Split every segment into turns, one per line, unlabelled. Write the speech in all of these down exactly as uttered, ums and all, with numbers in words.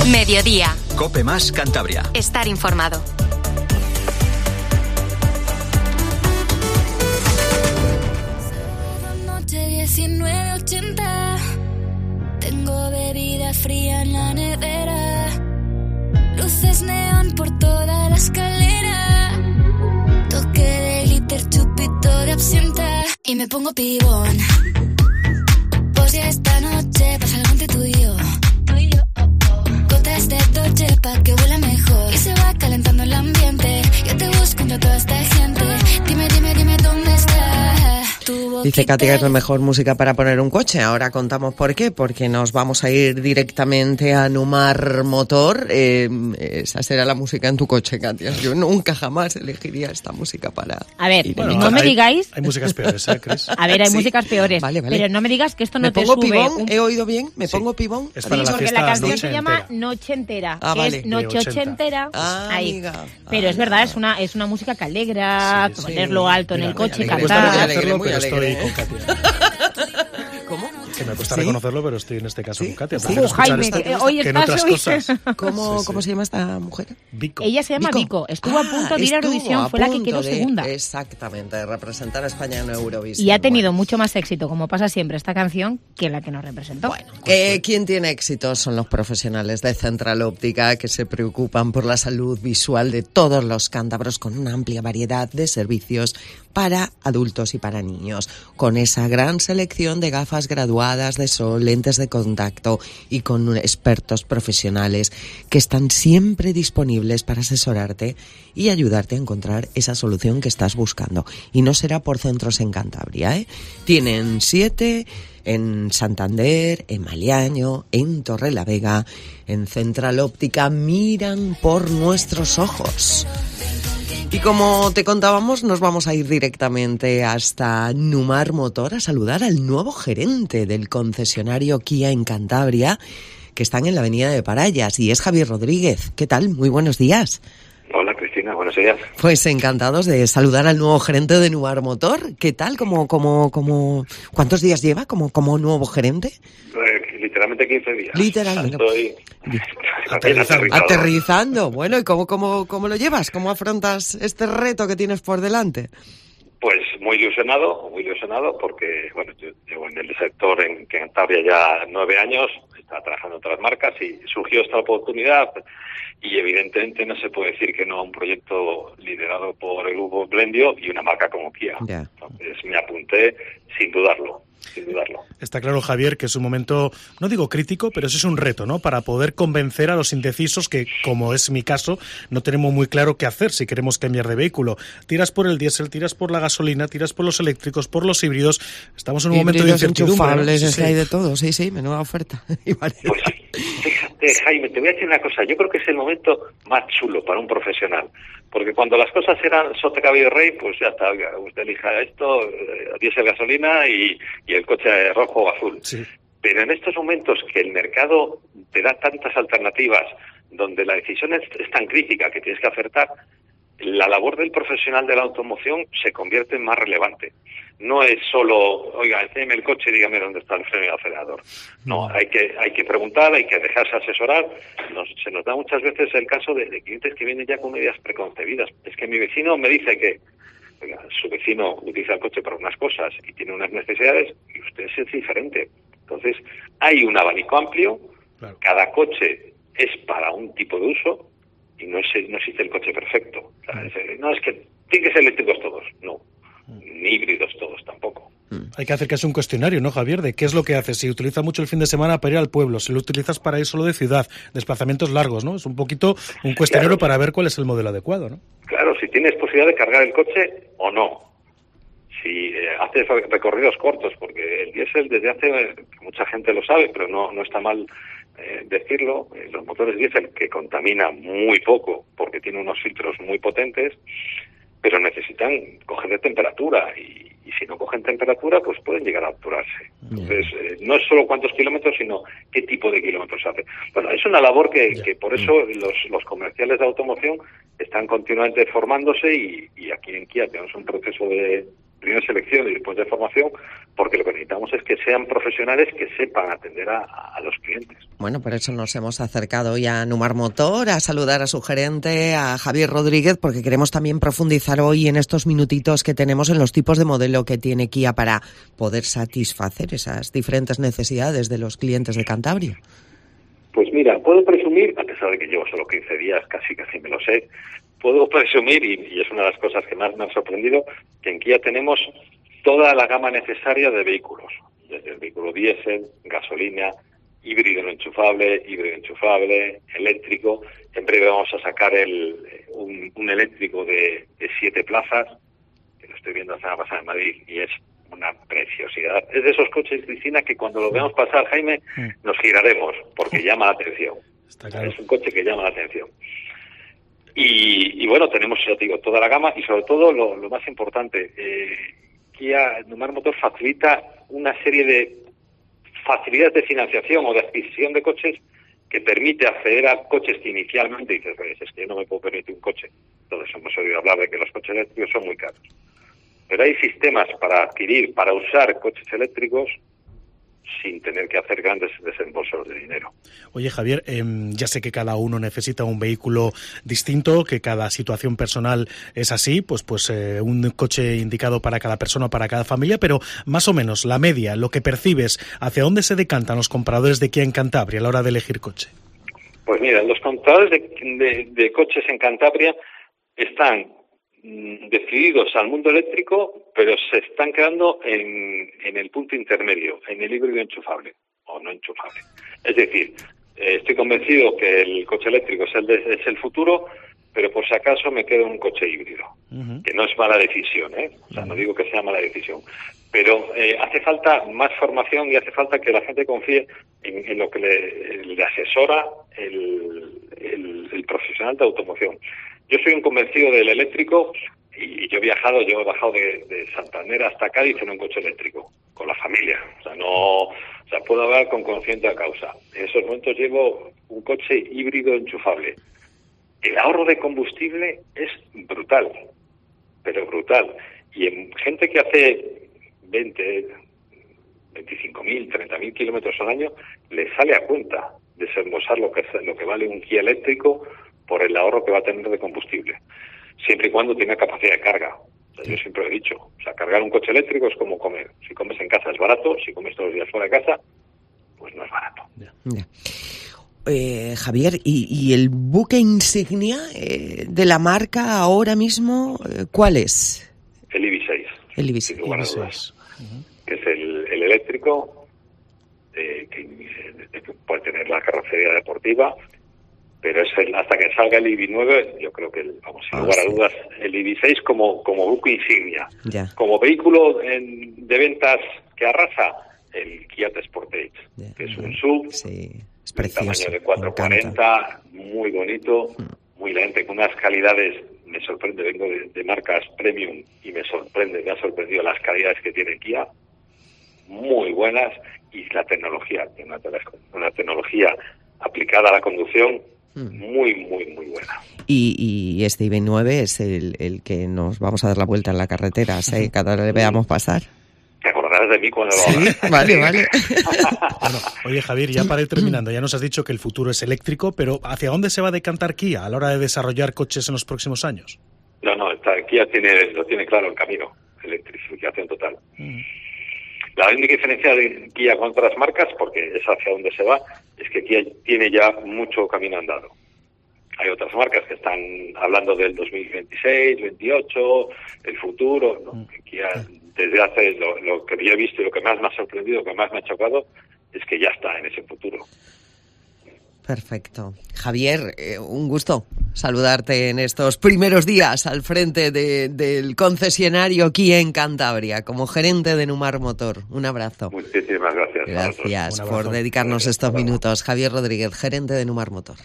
Mediodía.
COPE más Cantabria.
Estar informado.
Noche diecinueve ochenta. Tengo bebida fría en la nevera. Luces neón por toda la escalera. Toque de glitter, chupito de absenta. Y me pongo pibón. Pues ya esta noche pasa algo entre tú y yo. Gotas de Dolce pa' que huela mejor. Y se va calentando el ambiente. Yo te busco entre toda esta gente. Dime, dime, dime dónde está.
Dice Katia que es la mejor música para poner un coche. Ahora contamos por qué. Porque nos vamos a ir directamente a Numar Motor. Eh, esa será la música en tu coche, Katia. Yo nunca jamás elegiría esta música para...
A ver,
ir
bueno,
en
no
mi
me
coche.
digáis...
Hay músicas peores, ¿eh, Chris?
A ver, hay
Sí.
músicas peores.
Vale, vale.
Pero no me digas que esto no
¿Me
te
pongo
sube
pibón?
un...
¿He oído bien? ¿Me
Sí.
pongo pibón?
Es
Sí,
para la
porque
fiesta
la canción
noche
se llama
entera.
Noche Entera,
Ah,
que
vale.
es Noche
De ochenta.
Ochentera.
Ah,
Ahí.
amiga.
Pero
Ah,
es verdad, es una es una música que alegra,
Sí, sí.
ponerlo alto en
Mira,
el coche,
me cuesta
cantar.
alegre,
reconocerlo,
muy
pero
alegre,
estoy
¿eh?
con Katia.
¿Cómo?
Que me cuesta
¿Sí?
reconocerlo, pero estoy en este caso
¿Sí?
con Katia.
Sí.
Prefiero
Oh, Jaime,
escuchar
que
esta
hoy
que en
estás
otras
hoy-
cosas.
¿Cómo,
Sí, sí.
¿Cómo se llama esta mujer?
Vico.
Ella se llama Vico, estuvo a punto de ir a
estuvo
Eurovisión,
a
fue la que
punto
quedó
de-
segunda.
Exactamente, de representar a España en Eurovisión.
Y ha tenido
Bueno.
mucho más éxito, como pasa siempre, esta canción, que la que nos representó.
Bueno, que quien tiene éxito son los profesionales de Central Óptica que se preocupan por la salud visual de todos los cántabros con una amplia variedad de servicios para adultos y para niños, con esa gran selección de gafas graduadas de sol, lentes de contacto y con expertos profesionales que están siempre disponibles para asesorarte y ayudarte a encontrar esa solución que estás buscando. Y no será por centros en Cantabria, ¿eh? Tienen siete en Santander, en Maliaño, en Torrelavega, en Central Óptica. Miran por nuestros ojos. Y como te contábamos, nos vamos a ir directamente hasta Numar Motor a saludar al nuevo gerente del concesionario Kia en Cantabria, que están en la avenida de Parayas, y es Javier Rodríguez. ¿Qué tal? Muy buenos días.
Hola Cristina, buenos días.
Pues encantados de saludar al nuevo gerente de Numar Motor. ¿Qué tal? ¿Cómo, cómo, cómo, ¿Cuántos días lleva como, como nuevo gerente?
Eh, literalmente quince días.
Literalmente.
Estoy
Aterrizando.
aterrizado.
Aterrizando. Bueno, ¿y cómo, cómo, cómo lo llevas? ¿Cómo afrontas este reto que tienes por delante?
Pues muy ilusionado, muy ilusionado porque, bueno, yo llevo en el sector en Cantabria ya nueve años, estaba trabajando en otras marcas y surgió esta oportunidad y evidentemente no se puede decir que no a un proyecto liderado por el grupo Blendio y una marca como Kia.
Ya.
Entonces me apunté sin dudarlo, sin dudarlo.
Está claro, Javier, que es un momento, no digo crítico, pero sí es un reto, ¿no? Para poder convencer a los indecisos que, como es mi caso, no tenemos muy claro qué hacer si queremos cambiar de vehículo. Tiras por el diésel, tiras por la gasolina, tiras por los eléctricos, por los híbridos. Estamos en un momento de
Híbridos
incertidumbre, ¿no?
enchufables,
Sí,
es que
sí.
hay de todo, sí, sí, menuda oferta. Y variedad.
Pues fíjate, Jaime, te voy a decir una cosa. Yo creo que es el momento más chulo para un profesional. Porque cuando las cosas eran sota, caballo y rey, pues ya está. Oiga, usted elija esto, eh, diésel, gasolina y, y el coche rojo o azul.
Sí.
Pero en estos momentos que el mercado te da tantas alternativas, donde la decisión es, es tan crítica que tienes que acertar, la labor del profesional de la automoción se convierte en más relevante. No es solo, oiga, enséñeme el coche y dígame dónde está el freno y el acelerador. No, hay que hay que preguntar, hay que dejarse asesorar. Nos, se nos da muchas veces el caso de, de clientes que vienen ya con ideas preconcebidas. Es que mi vecino me dice que oiga, su vecino utiliza el coche para unas cosas y tiene unas necesidades y usted es diferente. Entonces, hay un abanico amplio,
Claro.
cada coche es para un tipo de uso y no, es, no existe el coche perfecto. O sea, es, no es que tienen que ser eléctricos todos, no. Ni híbridos todos tampoco.
Hay que hacer casi un cuestionario, ¿no, Javier? De qué es lo que haces. Si utilizas mucho el fin de semana para ir al pueblo, si lo utilizas para ir solo de ciudad, desplazamientos largos, ¿no? Es un poquito un cuestionario
Claro.
para ver cuál es el modelo adecuado, ¿no?
Claro, si tienes posibilidad de cargar el coche o no. Si eh, haces recorridos cortos, porque el diésel desde hace, eh, mucha gente lo sabe, pero no, no está mal eh, decirlo, eh, los motores diésel que contaminan muy poco porque tienen unos filtros muy potentes, pero necesitan coger de temperatura y, y si no cogen temperatura pues pueden llegar a apurarse. Entonces eh, no es solo cuántos kilómetros sino qué tipo de kilómetros hace. Bueno, es una labor que, que por eso los, los comerciales de automoción están continuamente formándose y, y aquí en Kia tenemos un proceso de, primero selección y después de formación, porque lo que necesitamos es que sean profesionales que sepan atender a, a los clientes.
Bueno, por eso nos hemos acercado hoy a Numar Motor, a saludar a su gerente, a Javier Rodríguez, porque queremos también profundizar hoy en estos minutitos que tenemos en los tipos de modelo que tiene Kia para poder satisfacer esas diferentes necesidades de los clientes de Cantabria.
Pues mira, puedo presumir, a pesar de que llevo solo quince días, casi casi me lo sé, puedo presumir, y, y es una de las cosas que más me ha sorprendido, que en Kia tenemos toda la gama necesaria de vehículos, desde el vehículo diésel, gasolina, híbrido no enchufable, híbrido enchufable, eléctrico. En breve vamos a sacar el, un, un eléctrico de, de siete plazas, que lo estoy viendo la semana pasada en Madrid, y es una preciosidad. Es de esos coches, Cristina, que cuando lo veamos pasar, Jaime, nos giraremos, porque llama la atención. Está claro. Es un coche que llama la atención. Y, y bueno, tenemos, ya te digo, toda la gama, y sobre todo lo, lo más importante, eh, Kia Numar Motor facilita una serie de facilidades de financiación o de adquisición de coches que permite acceder a coches que inicialmente dices, pues, es que yo no me puedo permitir un coche. Entonces hemos oído hablar de que los coches eléctricos son muy caros. Pero hay sistemas para adquirir, para usar coches eléctricos sin tener que hacer grandes desembolsos de dinero.
Oye, Javier, eh, ya sé que cada uno necesita un vehículo distinto, que cada situación personal es así, pues pues eh, un coche indicado para cada persona o para cada familia, pero más o menos la media, lo que percibes, ¿hacia dónde se decantan los compradores de Kia en Cantabria a la hora de elegir coche?
Pues mira, los compradores de, de, de coches en Cantabria están decididos al mundo eléctrico, pero se están quedando en, en el punto intermedio, en el híbrido enchufable o no enchufable. Es decir, eh, estoy convencido que el coche eléctrico es el, de, es el futuro, pero por si acaso me quedo en un coche híbrido, uh-huh. que no es mala decisión, ¿eh? O sea, no digo que sea mala decisión, pero eh, hace falta más formación y hace falta que la gente confíe en, en lo que le, le asesora el, el, el profesional de automoción. Yo soy un convencido del eléctrico y yo he viajado, yo he bajado de, de Santander hasta Cádiz en un coche eléctrico, con la familia. O sea, no, o sea, puedo hablar con conciencia de causa. En esos momentos llevo un coche híbrido enchufable. El ahorro de combustible es brutal, pero brutal. Y en gente que hace veinte, veinticinco mil, treinta mil kilómetros al año, le sale a cuenta desembolsar lo que, lo que vale un Kia eléctrico por el ahorro que va a tener de combustible, siempre y cuando tenga capacidad de carga. O sea, yo siempre lo he dicho, o sea, cargar un coche eléctrico es como comer. Si comes en casa es barato, si comes todos los días fuera de casa, pues no es barato.
Ya. Ya. Eh, Javier, ¿y, y el buque insignia eh, de la marca ahora mismo, eh, cuál es?
El I B seis.
El I B seis.
Sin lugar a dudas. Uh-huh. Que es el, el eléctrico, eh, que, eh, que puede tener la carrocería deportiva, pero es el, hasta que salga el I B nueve, yo creo que, el, vamos, sin ah, lugar sí. a dudas, el I B seis como, como buque insignia.
Ya.
Como vehículo en, de ventas que arrasa, el Kia Sportage, ya. que es un S U V,
sí. es
precioso, tamaño de cuatro cuarenta, muy bonito, mm. muy lente, con unas calidades, me sorprende, vengo de, de marcas premium y me sorprende, me ha sorprendido las calidades que tiene Kia, muy buenas, y la tecnología, una, una tecnología aplicada a la conducción, muy, muy, muy buena.
Y, y este I B nueve es el, el que nos vamos a dar la vuelta en la carretera, ¿sí? Cada vez le veamos pasar.
Te acordarás de mí cuando lo
hagas. Sí, vale, vale.
Bueno, oye, Javier, ya para ir terminando, ya nos has dicho que el futuro es eléctrico, pero ¿hacia dónde se va a decantar Kia a la hora de desarrollar coches en los próximos años?
No, no, está, Kia tiene, lo tiene claro el camino, electrificación total. Mm. La única diferencia de Kia con otras marcas, porque es hacia donde se va, es que Kia tiene ya mucho camino andado. Hay otras marcas que están hablando del dos mil veintiséis, veintiocho, el futuro, ¿no? Kia, desde hace, lo, lo que yo he visto y lo que más me ha sorprendido, lo que más me ha chocado, es que ya está en ese futuro.
Perfecto. Javier, eh, un gusto saludarte en estos primeros días al frente de, del concesionario Kia en Cantabria, como gerente de Numar Motor. Un abrazo.
Muchísimas gracias.
Gracias por dedicarnos gracias. estos minutos. Javier Rodríguez, gerente de Numar Motor.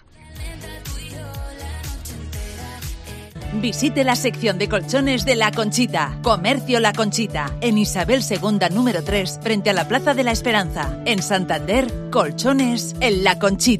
Visite la sección de colchones de La Conchita, Comercio La Conchita, en Isabel segunda número tres, frente a la Plaza de la Esperanza. En Santander, colchones en La Conchita.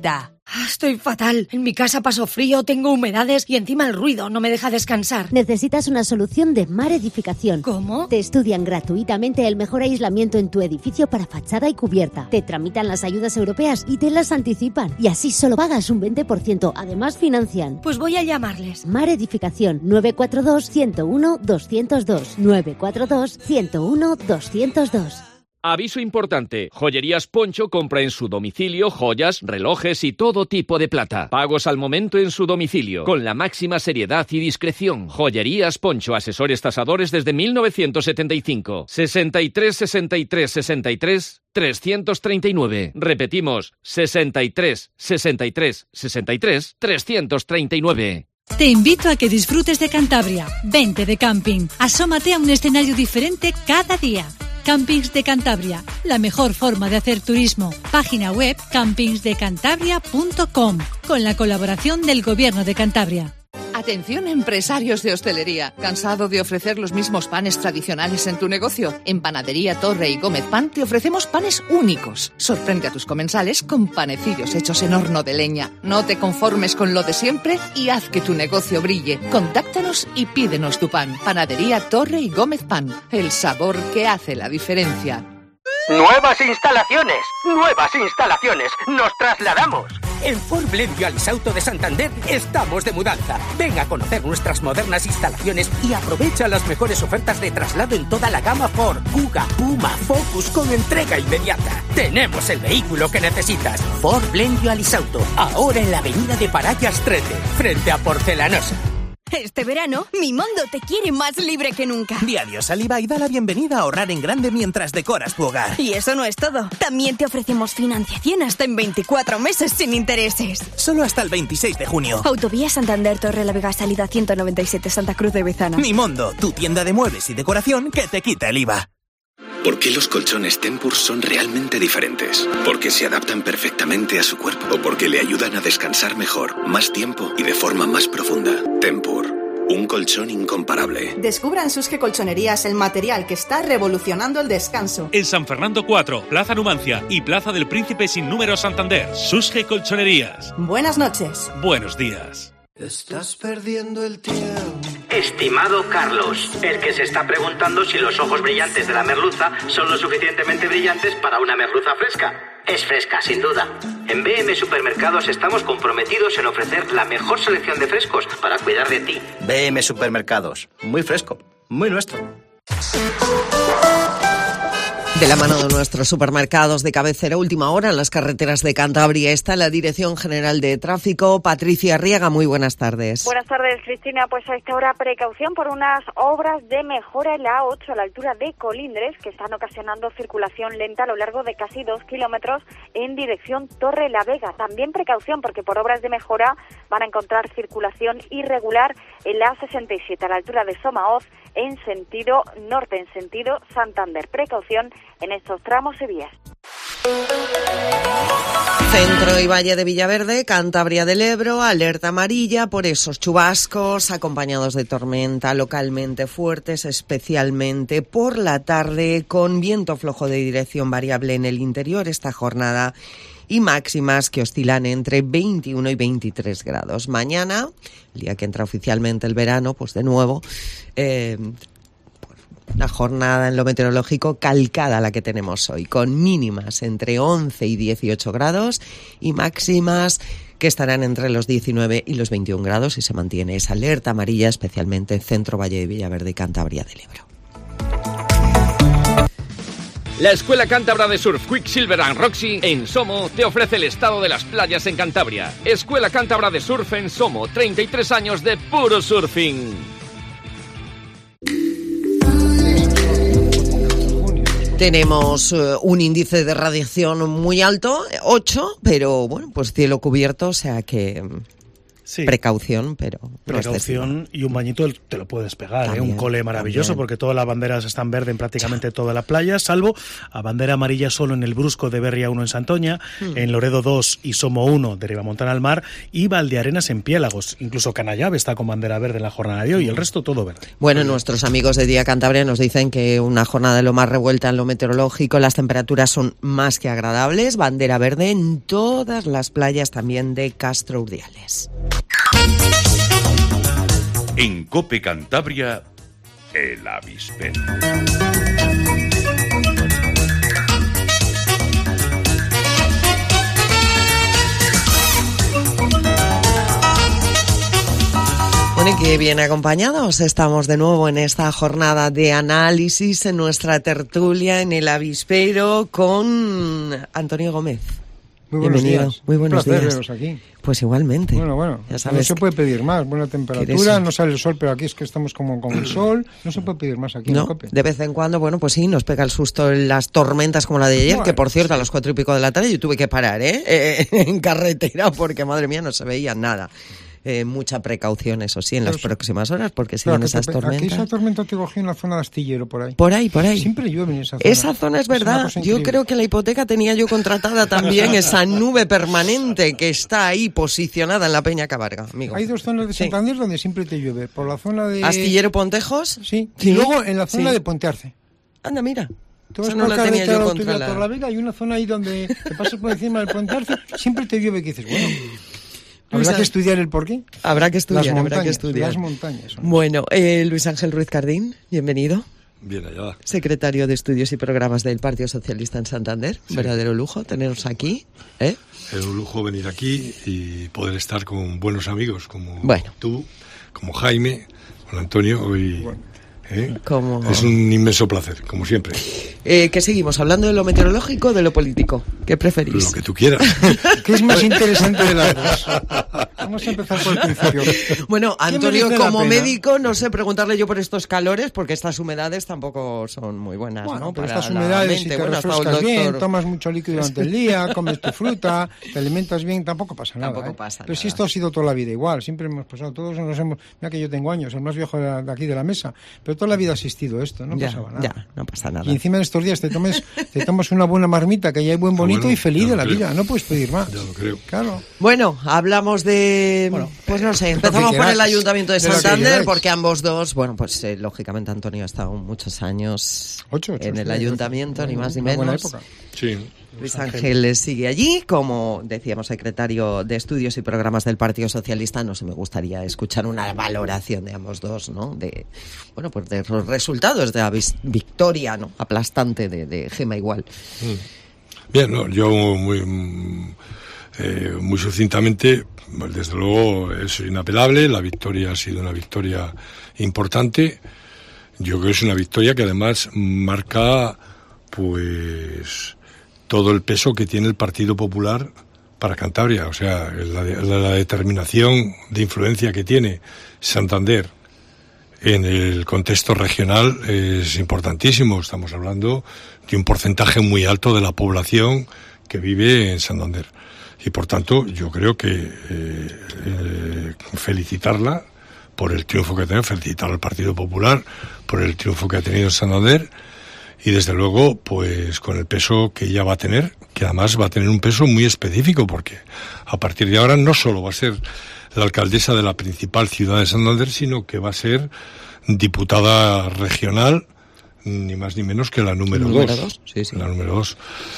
Estoy fatal. En mi casa paso frío, tengo humedades y encima el ruido no me deja descansar.
Necesitas una solución de Mar Edificación.
¿Cómo?
Te estudian gratuitamente el mejor aislamiento en tu edificio para fachada y cubierta. Te tramitan las ayudas europeas y te las anticipan. Y así solo pagas un veinte por ciento. Además financian.
Pues voy a llamarles.
Mar Edificación nueve cuatro dos, uno cero uno, dos cero dos. nueve cuatro dos, uno cero uno, dos cero dos.
Aviso importante. Joyerías Poncho compra en su domicilio joyas, relojes y todo tipo de plata. Pagos al momento en su domicilio, con la máxima seriedad y discreción. Joyerías Poncho, asesores tasadores desde mil novecientos setenta y cinco. sesenta y tres, sesenta y tres, sesenta y tres, trescientos treinta y nueve. Repetimos, sesenta y tres, sesenta y tres, sesenta y tres, trescientos treinta y nueve.
Te invito a que disfrutes de Cantabria. Vente de camping. Asómate a un escenario diferente cada día. Campings de Cantabria, la mejor forma de hacer turismo. Página web campings de cantabria punto com, con la colaboración del Gobierno de Cantabria.
Atención, empresarios de hostelería. ¿Cansado de ofrecer los mismos panes tradicionales en tu negocio? En Panadería Torre y Gómez Pan te ofrecemos panes únicos. Sorprende a tus comensales con panecillos hechos en horno de leña. No te conformes con lo de siempre y haz que tu negocio brille. Contáctanos y pídenos tu pan. Panadería Torre y Gómez Pan. El sabor que hace la diferencia.
¡Nuevas instalaciones! ¡Nuevas instalaciones! ¡Nos trasladamos! En Ford Blendio Alisauto de Santander estamos de mudanza. Ven a conocer nuestras modernas instalaciones y aprovecha las mejores ofertas de traslado en toda la gama Ford, Kuga, Puma, Focus con entrega inmediata. Tenemos el vehículo que necesitas. Ford Blendio Alisauto, ahora en la avenida de Parayas trece, frente a Porcelanosa.
Este verano, Mimondo te quiere más libre que nunca.
Di adiós al I V A y da la bienvenida a ahorrar en grande mientras decoras tu hogar.
Y eso no es todo. También te ofrecemos financiación hasta en veinticuatro meses sin intereses.
Solo hasta el veintiséis de junio.
Autovía Santander, Torre la Vega, salida ciento noventa y siete, Santa Cruz de Bezana.
Mimondo, tu tienda de muebles y decoración que te quita el I V A.
¿Por qué los colchones Tempur son realmente diferentes? Porque se adaptan perfectamente a su cuerpo o porque le ayudan a descansar mejor, más tiempo y de forma más profunda. Tempur, un colchón incomparable.
Descubra en Susge Colchonerías el material que está revolucionando el descanso.
En San Fernando cuatro, Plaza Numancia y Plaza del Príncipe sin número Santander. Susge Colchonerías.
Buenas noches.
Buenos días.
Estás perdiendo el tiempo.
Estimado Carlos, el que se está preguntando si los ojos brillantes de la merluza son lo suficientemente brillantes para una merluza fresca. Es fresca, sin duda. En B M Supermercados estamos comprometidos en ofrecer la mejor selección de frescos para cuidar de ti.
B M Supermercados, muy fresco, muy nuestro.
De la mano de nuestros supermercados de cabecera, última hora en las carreteras de Cantabria está la Dirección General de Tráfico. Patricia Arriaga, muy buenas tardes.
Buenas tardes, Cristina. Pues a esta hora precaución por unas obras de mejora en la A ocho a la altura de Colindres que están ocasionando circulación lenta a lo largo de casi dos kilómetros en dirección Torre la Vega. También precaución porque por obras de mejora van a encontrar circulación irregular en la A sesenta y siete a la altura de Somaoz en sentido norte, en sentido Santander. Precaución en estos tramos y vías.
Centro y Valle de Villaverde, Cantabria del Ebro, alerta amarilla por esos chubascos acompañados de tormenta localmente fuertes, especialmente por la tarde, con viento flojo de dirección variable en el interior esta jornada y máximas que oscilan entre veintiuno y veintitrés grados. Mañana, el día que entra oficialmente el verano, pues de nuevo, eh, una jornada en lo meteorológico calcada a la que tenemos hoy, con mínimas entre once y dieciocho grados y máximas que estarán entre los diecinueve y los veintiún grados y se mantiene esa alerta amarilla, especialmente en Centro, Valle de Villaverde y Cantabria del Ebro.
La Escuela Cántabra de Surf Quicksilver and Roxy en Somo te ofrece el estado de las playas en Cantabria. Escuela Cántabra de Surf en Somo, treinta y tres años de puro surfing.
Tenemos uh, un índice de radiación muy alto, ocho, pero bueno, pues cielo cubierto, o sea que Sí. Precaución, pero
Precaución y un bañito te lo puedes pegar, también, ¿eh? Un cole maravilloso también. Porque todas las banderas están verdes en prácticamente toda la playa, salvo a bandera amarilla solo en el Brusco de Berria uno en Santoña, hmm. en Loredo dos y Somo uno de Ribamontana al Mar y Valdearenas en Piélagos. Incluso Canallave está con bandera verde en la jornada de hoy y el resto todo verde.
Bueno, nuestros amigos de Día Cantabria nos dicen que una jornada de lo más revuelta en lo meteorológico, las temperaturas son más que agradables, bandera verde en todas las playas también de Castro Urdiales.
En COPE Cantabria, el avispero.
Bueno, y que bien acompañados estamos de nuevo en esta jornada de análisis en nuestra tertulia en el avispero con Antonio Gómez.
Muy buenos
Bienvenido.
días.
Muy buenos
Un placer
días.
veros aquí.
Pues igualmente.
Bueno, bueno,
ya sabes
no se puede pedir más. Buena temperatura, no sale el sol, pero aquí es que estamos como con el sol. No se puede pedir más aquí
no,
en COPE.
De vez en cuando, bueno, pues sí, nos pega el susto en las tormentas como la de ayer, bueno, que por cierto a las cuatro y pico de la tarde yo tuve que parar, ¿eh? eh en carretera porque, madre mía, no se veía nada. Eh, mucha precaución, eso sí, en las pero, próximas horas, porque siguen esas te, tormentas.
Aquí esa tormenta te cogió en la zona de Astillero, por ahí.
Por ahí, por ahí.
Siempre llueve en esa zona.
Esa zona es verdad. Es yo creo que la hipoteca tenía yo contratada también esa nube permanente que está ahí posicionada en la Peña Cabarga, amigo.
Hay dos zonas de Santander sí. donde siempre te llueve. Por la zona de...
Astillero Pontejos.
Sí. sí. Y luego en la zona sí. de Ponte Arce.
Anda, mira.
Tú vas no por carretera la... por la Vega, hay una zona ahí donde te pasas por encima del Ponte Arce, siempre te llueve, que dices, bueno... ¿Habrá que estudiar el porqué?
Habrá que estudiar,
las montañas,
habrá que estudiar.
Las montañas. Son.
Bueno, eh, Luis Ángel Ruiz Cardín, bienvenido.
Bien hallada.
Secretario de Estudios y Programas del Partido Socialista en Santander. Sí. Verdadero lujo teneros aquí. ¿eh?
Es un lujo venir aquí y poder estar con buenos amigos como
bueno.
tú, como Jaime, con Antonio y... Bueno. ¿Eh?
Como...
Es un inmenso placer, como siempre.
Eh, ¿Qué seguimos? ¿Hablando de lo meteorológico o de lo político? ¿Qué preferís?
Lo que tú quieras.
¿Qué es más interesante de las dos? Vamos a empezar por el principio.
Bueno, Antonio, como médico, no sé preguntarle yo por estos calores, porque estas humedades tampoco son muy buenas,
bueno,
¿no?
Pero estas humedades, si te bueno, refrescas bien, tomas mucho líquido durante el día, comes tu fruta, te alimentas bien, tampoco pasa nada.
Tampoco
¿eh?
pasa
Pero
nada.
si esto ha sido toda la vida igual, siempre hemos pasado, todos nos hemos... Mira que yo tengo años, el más viejo de aquí de la mesa, pero toda la vida ha existido esto, no
ya,
pasaba nada.
Ya, no pasa nada.
Y encima en estos días te tomes, te tomas una buena marmita, que ya hay buen bonito bueno, y feliz de la
creo.
vida, no puedes pedir más.
Ya lo creo.
Claro.
Bueno, hablamos de... Bueno, pues no sé, empezamos por el Ayuntamiento de Santander, porque ambos dos, bueno, pues eh, lógicamente Antonio ha estado muchos años
ocho, ocho,
en el
sí,
Ayuntamiento, ocho, ni más ni
menos.
Buena
época.
Sí.
Luis Ángel sigue allí, como decíamos, secretario de Estudios y Programas del Partido Socialista. No sé, me gustaría escuchar una valoración de ambos dos, ¿no? De, bueno, pues de los resultados de la victoria, ¿no? Aplastante de, de Gema Igual.
Bien, no, yo muy, eh, muy sucintamente, pues desde luego es inapelable. La victoria ha sido una victoria importante. Yo creo que es una victoria que además marca, pues, todo el peso que tiene el Partido Popular para Cantabria, o sea, la, la, la determinación de influencia que tiene Santander en el contexto regional es importantísimo. Estamos hablando de un porcentaje muy alto de la población que vive en Santander. Y por tanto, yo creo que eh, eh, felicitarla por el triunfo que ha tenido, felicitar al Partido Popular por el triunfo que ha tenido en Santander. Y desde luego, pues con el peso que ella va a tener, que además va a tener un peso muy específico, porque a partir de ahora no solo va a ser la alcaldesa de la principal ciudad de Santander, sino que va a ser diputada regional, ni más ni menos que la número,
número
dos.
dos. Sí, sí.
La número dos.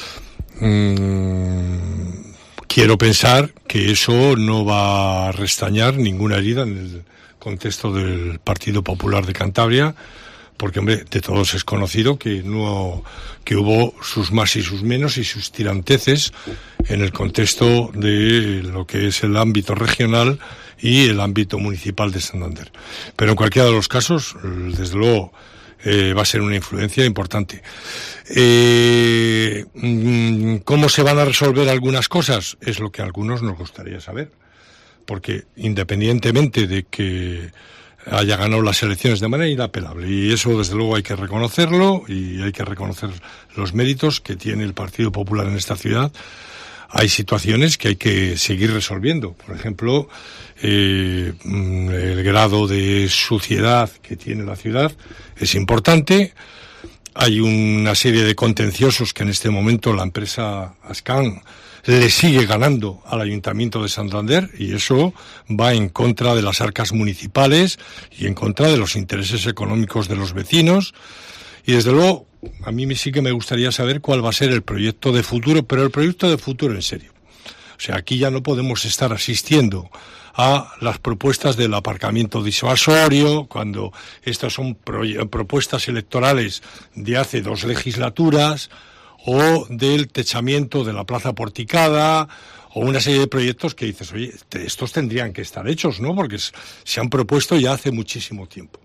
Mm, quiero pensar que eso no va a restañar ninguna herida en el contexto del Partido Popular de Cantabria, porque, hombre, de todos es conocido que no que hubo sus más y sus menos y sus tiranteces en el contexto de lo que es el ámbito regional y el ámbito municipal de Santander. Pero en cualquiera de los casos, desde luego, eh, va a ser una influencia importante. Eh, ¿Cómo se van a resolver algunas cosas? Es lo que a algunos nos gustaría saber. Porque independientemente de que haya ganado las elecciones de manera inapelable, y eso desde luego hay que reconocerlo y hay que reconocer los méritos que tiene el Partido Popular en esta ciudad, hay situaciones que hay que seguir resolviendo. Por ejemplo, eh, el grado de suciedad que tiene la ciudad es importante. Hay una serie de contenciosos que en este momento la empresa Ascan le sigue ganando al Ayuntamiento de Santander, y eso va en contra de las arcas municipales y en contra de los intereses económicos de los vecinos. Y desde luego, a mí sí que me gustaría saber cuál va a ser el proyecto de futuro, pero el proyecto de futuro en serio. O sea, aquí ya no podemos estar asistiendo a las propuestas del aparcamiento disuasorio, cuando estas son pro- propuestas electorales de hace dos legislaturas, o del techamiento de la Plaza Porticada, o una serie de proyectos que dices, oye, estos tendrían que estar hechos, ¿no? Porque se han propuesto ya hace muchísimo tiempo.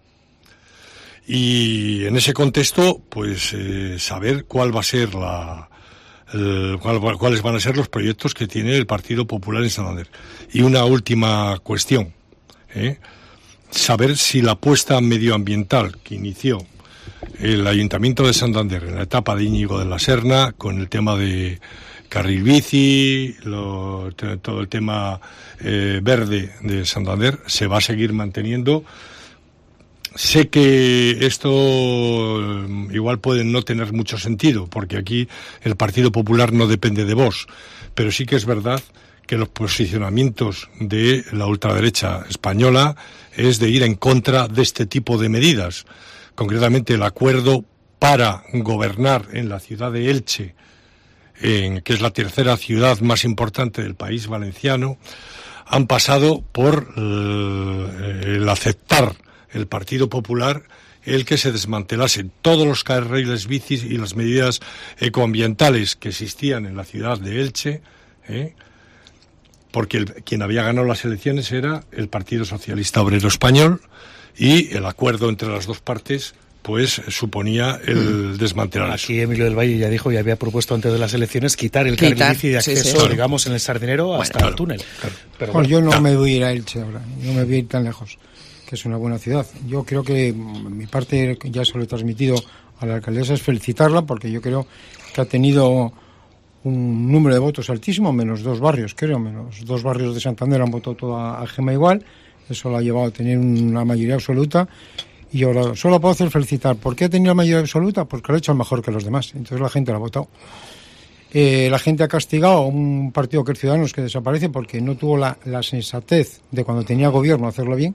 Y en ese contexto, pues eh, saber cuál va a ser la, el, cuál, cuáles van a ser los proyectos que tiene el Partido Popular en Santander. Y una última cuestión, ¿eh? Saber si la apuesta medioambiental que inició el Ayuntamiento de Santander en la etapa de Íñigo de la Serna, con el tema de carril bici, lo, todo el tema eh, verde de Santander, se va a seguir manteniendo. Sé que esto igual puede no tener mucho sentido, porque aquí el Partido Popular no depende de Vox, pero sí que es verdad que los posicionamientos de la ultraderecha española es de ir en contra de este tipo de medidas. Concretamente, el acuerdo para gobernar en la ciudad de Elche, en, que es la tercera ciudad más importante del país valenciano, han pasado por eh, el aceptar el Partido Popular el que se desmantelasen todos los carriles bicis y las medidas ecoambientales que existían en la ciudad de Elche, ¿eh? porque el, quien había ganado las elecciones era el Partido Socialista Obrero Español, y el acuerdo entre las dos partes pues suponía el desmantelar
Aquí
eso.
Emilio del Valle ya dijo y había propuesto antes de las elecciones quitar el carril bici de acceso, sí, sí. digamos, en el Sardinero hasta bueno, claro, el túnel.
Claro.
Pero bueno, yo no claro. me voy a ir a Elche ahora, no me voy a ir tan lejos, que es una buena ciudad. Yo creo que mi parte, ya se lo he transmitido a la alcaldesa, es felicitarla, porque yo creo que ha tenido un número de votos altísimo, menos dos barrios, creo, menos dos barrios de Santander han votado toda a Gema igual, eso lo ha llevado a tener una mayoría absoluta, y ahora solo puedo hacer felicitar. ¿Por qué ha tenido la mayoría absoluta? Porque lo ha hecho mejor que los demás, entonces la gente lo ha votado. Eh, la gente ha castigado a un partido que es Ciudadanos, que desaparece porque no tuvo la, la sensatez de cuando tenía gobierno hacerlo bien.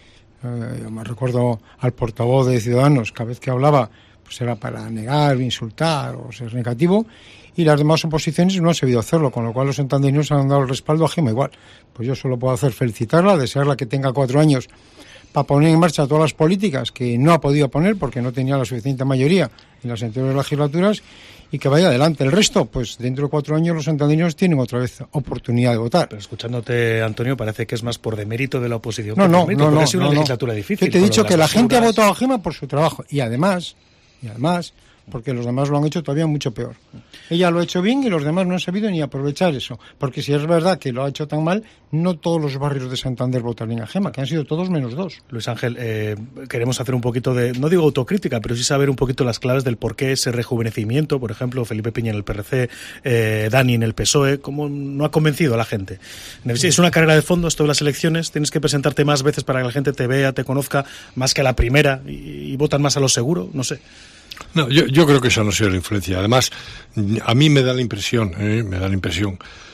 Eh, yo me recuerdo al portavoz de Ciudadanos, cada vez que hablaba pues era para negar, insultar o ser negativo, y las demás oposiciones no han sabido hacerlo, con lo cual los santandereños han dado el respaldo a Gema igual. Pues yo solo puedo hacer felicitarla, desearla que tenga cuatro años para poner en marcha todas las políticas que no ha podido poner porque no tenía la suficiente mayoría en las anteriores legislaturas, y que vaya adelante. El resto, pues dentro de cuatro años los santandereños tienen otra vez oportunidad de votar.
Pero escuchándote, Antonio, parece que es más por demérito de la oposición.
No,
que
no,
por mérito,
no, no,
ha sido
no,
una
no.
legislatura difícil.
Yo te he dicho que la
basuras.
gente ha votado a Gema por su trabajo, y además, y además, porque los demás lo han hecho todavía mucho peor. Ella lo ha hecho bien y los demás no han sabido ni aprovechar eso, porque si es verdad que lo ha hecho tan mal, no todos los barrios de Santander votarían a Gema, que han sido todos menos dos.
Luis Ángel, eh, queremos hacer un poquito de, no digo autocrítica, pero sí saber un poquito las claves del por qué ese rejuvenecimiento, por ejemplo, Felipe Piña en el P R C, eh, Dani en el P S O E, cómo no ha convencido a la gente. Es una carrera de fondo esto de las elecciones, tienes que presentarte más veces para que la gente te vea, te conozca, más que a la primera, y, y votan más a lo seguro, no sé.
No, yo, yo creo que esa no ha sido la influencia. Además, a mí me da la impresión, eh, me da la impresión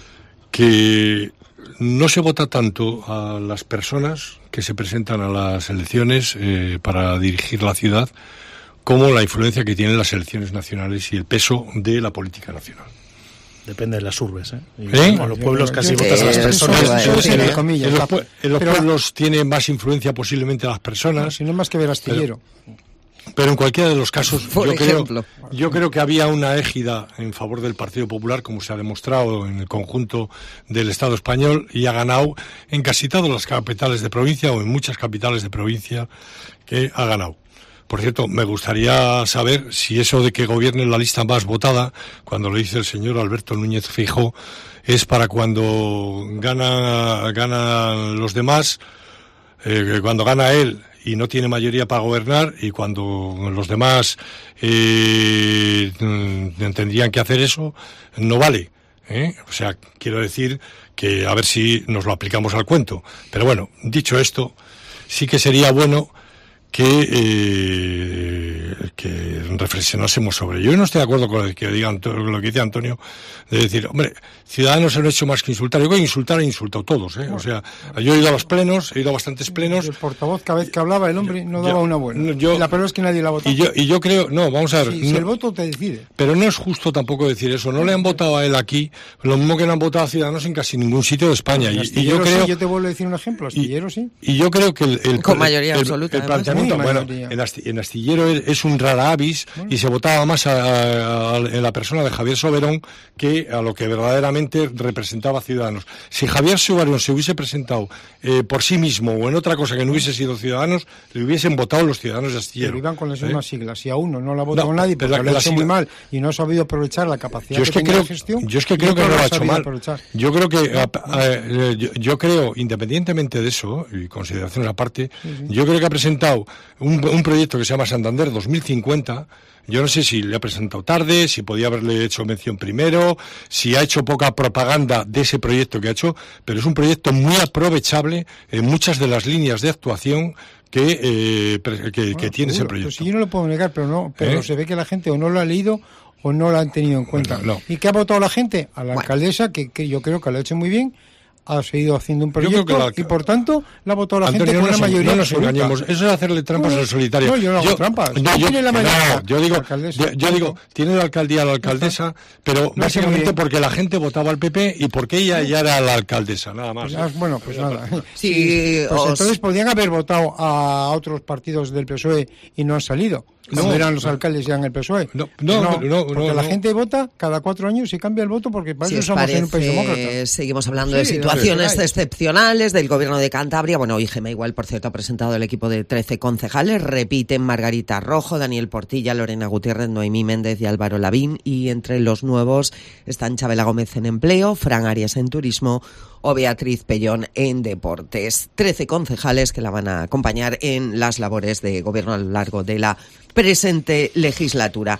que no se vota tanto a las personas que se presentan a las elecciones eh, para dirigir la ciudad, como la influencia que tienen las elecciones nacionales y el peso de la política nacional.
Depende de las urbes, ¿eh? Y
¿Eh?
en los pueblos casi
yo,
votas a las personas.
Eso, eso, eso,
en,
en,
comillas,
en los, pue- en los
pero,
pueblos tiene más influencia posiblemente las personas.
No, si no es más que ver astillero.
Pero, pero en cualquiera de los casos,
Por
yo
ejemplo.
creo, yo creo que había una égida en favor del Partido Popular, como se ha demostrado en el conjunto del Estado español, y ha ganado en casi todas las capitales de provincia o en muchas capitales de provincia que ha ganado. Por cierto, me gustaría saber si eso de que gobierne la lista más votada, cuando lo dice el señor Alberto Núñez Feijóo, es para cuando gana, ganan los demás, eh, cuando gana él y no tiene mayoría para gobernar, y cuando los demás eh, tendrían que hacer eso, no vale. ¿eh? O sea, quiero decir que a ver si nos lo aplicamos al cuento. Pero bueno, dicho esto, sí que sería bueno que, eh, que reflexionásemos sobre ello. Yo no estoy de acuerdo con lo que, digan, con lo que dice Antonio, de decir, hombre, Ciudadanos han hecho más que insultar. Yo creo que insultar he insultado todos, ¿eh? O sea, yo he ido a los plenos, he ido a bastantes plenos.
El portavoz, cada vez que hablaba, el hombre no daba
yo,
una buena.
Yo,
y la peor es que nadie la ha votado.
Y yo, y yo creo, no, vamos a ver.
Sí,
no,
si el voto te decide.
Pero no es justo tampoco decir eso. No le han votado a él aquí, lo mismo que no han votado a Ciudadanos en casi ningún sitio de España.
Y, y yo creo. Sí, yo te vuelvo a decir un ejemplo, Astillero
y,
sí.
Y yo creo que el. el
Con mayoría
el,
absoluta.
El, el planteamiento, bueno, en, Asti, en Astillero es un rara avis bueno. y se votaba más a, a, en la persona de Javier Soberón que a lo que verdaderamente representaba Ciudadanos. Si Javier Soberón se hubiese presentado eh, por sí mismo o en otra cosa que no hubiese sido Ciudadanos, le hubiesen votado los ciudadanos de Astillero.
Pero iban con las
¿eh?
mismas siglas. Si a uno no la ha votado
no,
nadie porque lo ha hecho
sigla...
muy mal y no ha sabido aprovechar la capacidad
yo es
que,
que
tenía
creo,
de gestión.
Yo es que creo que no lo ha hecho mal.
Aprovechar.
Yo creo que, a, a, yo, yo creo, independientemente de eso, y consideraciones aparte, sí, sí. yo creo que ha presentado un, un proyecto que se llama Santander dos mil cincuenta. Yo no sé si le ha presentado tarde, si podía haberle hecho mención primero, si ha hecho poca propaganda de ese proyecto que ha hecho, pero es un proyecto muy aprovechable en muchas de las líneas de actuación que, eh, que, bueno, que tiene seguro, ese proyecto.
Pues si yo no lo puedo negar, pero no, pero ¿Eh? se ve que la gente o no lo ha leído o no lo han tenido en cuenta.
Bueno, no.
¿Y qué ha votado la gente? A la bueno. alcaldesa, que, que yo creo que lo ha hecho muy bien. Ha seguido haciendo un proyecto la... y por tanto la ha votado la
Antonio,
gente con
no
una mayoría
no nos engañemos, eso es hacerle trampas
no,
al solitario.
No, yo no hago
yo,
trampas.
No, yo,
tiene la mayoría,
no, yo digo, yo, yo digo, tiene la alcaldía la alcaldesa, pero no básicamente porque la gente votaba al P P y porque ella ya era la alcaldesa, nada más.
Pues, bueno, pues nada.
Sí,
sí, pues
os...
entonces podrían haber votado a otros partidos del P S O E y no han salido. Como no, eran los alcaldes ya en el P S O E.
No, no, no, no
porque
no,
la
no.
gente vota cada cuatro años y cambia el voto porque para
si
eso somos
parece,
en un país demócrata.
Seguimos hablando sí, de situaciones
de
excepcionales del gobierno de Cantabria. Bueno, I G M igual, por cierto, ha presentado el equipo de trece concejales. Repiten Margarita Rojo, Daniel Portilla, Lorena Gutiérrez, Noemí Méndez y Álvaro Lavín. Y entre los nuevos están Chabela Gómez en empleo, Fran Arias en turismo o Beatriz Pellón en deportes. trece concejales que la van a acompañar en las labores de gobierno a lo largo de la presente legislatura.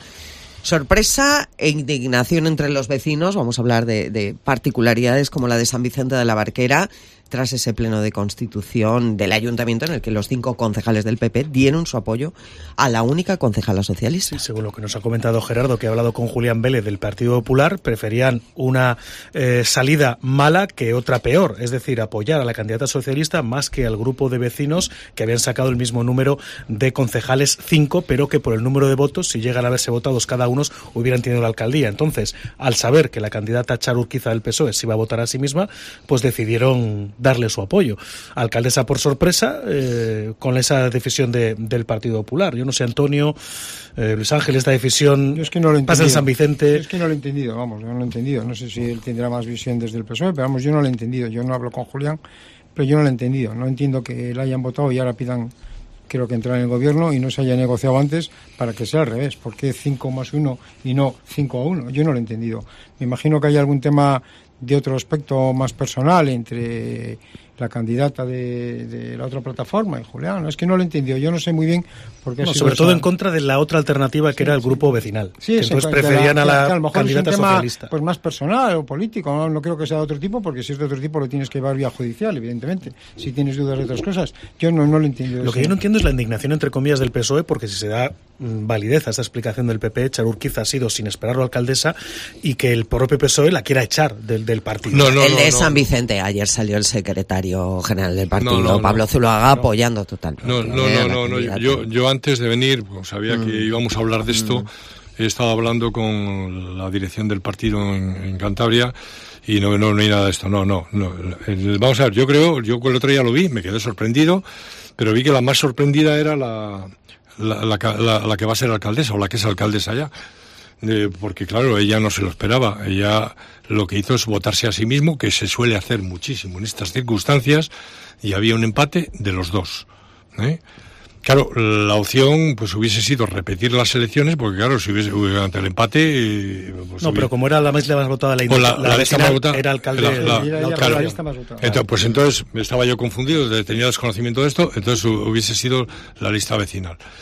Sorpresa e indignación entre los vecinos. Vamos a hablar de, de particularidades como la de San Vicente de la Barquera, tras ese pleno de constitución del ayuntamiento en el que los cinco concejales del P P dieron su apoyo a la única concejala socialista.
Sí, según lo que nos ha comentado Gerardo, que ha hablado con Julián Vélez del Partido Popular, preferían una eh, salida mala que otra peor, es decir, apoyar a la candidata socialista más que al grupo de vecinos que habían sacado el mismo número de concejales, cinco, pero que por el número de votos, si llegan a haberse votados cada uno, hubieran tenido la alcaldía. Entonces, al saber que la candidata Char Urquiza del P S O E se iba a votar a sí misma, pues decidieron darle su apoyo. Alcaldesa por sorpresa, eh, con esa decisión de, del Partido Popular. Yo no sé, Antonio, eh, Luis Ángel, esta decisión
yo es que no lo he
pasa en San Vicente.
Yo es que no lo he entendido, vamos, yo no lo he entendido. No sé si él tendrá más visión desde el P S O E, pero vamos, yo no lo he entendido. Yo no hablo con Julián, pero yo no lo he entendido. No entiendo que la hayan votado y ahora pidan, creo que entrar en el gobierno y no se haya negociado antes para que sea al revés. ¿Por qué cinco más uno y no cinco a uno? Yo no lo he entendido. Me imagino que hay algún tema de otro aspecto más personal entre la candidata de, de la otra plataforma y Julián. Es que no lo he entendido. Yo no sé muy bien por qué
no,
ha sido
sobre
esa...
todo en contra de la otra alternativa que sí, era el grupo vecinal.
Sí,
que entonces preferían
la,
a la
que a lo mejor
candidata
es un tema,
socialista.
Pues más personal o político. ¿no? no creo que sea de otro tipo, porque si es de otro tipo lo tienes que llevar vía judicial, evidentemente. Si tienes dudas de otras cosas. Yo no, no lo entiendo.
Lo que yo no entiendo es la indignación, entre comillas, del P S O E, porque si se da mmm, validez a esta explicación del P P, Char Urquiza ha sido sin esperarlo alcaldesa y que el propio P S O E la quiera echar del, del partido.
No, no,
el
no,
de
no,
San
no.
Vicente, ayer salió el secretario general del partido,
no, no,
Pablo
no.
Zuluaga,
no.
apoyando totalmente.
No, no, no, no, no. Yo, yo antes de venir, pues, sabía mm. que íbamos a hablar de esto, mm. he estado hablando con la dirección del partido en, en Cantabria y no, no, no hay nada de esto, no, no, no. El, vamos a ver, yo creo, yo el otro día lo vi, me quedé sorprendido, pero vi que la más sorprendida era la, la, la, la, la que va a ser alcaldesa, o la que es alcaldesa ya. Eh, porque claro, ella no se lo esperaba, ella lo que hizo es votarse a sí mismo, que se suele hacer muchísimo en estas circunstancias, y había un empate de los dos, ¿eh? Claro, la opción pues hubiese sido repetir las elecciones, porque claro, si hubiese ante el empate... Pues,
no,
hubiese...
pero como era la lista más votada, la,
la, la, la lista más votada
era alcalde... La, la,
la, la,
claro,
la lista más votada.
Entonces, pues entonces estaba yo confundido, tenía desconocimiento de esto, entonces hubiese sido la lista vecinal.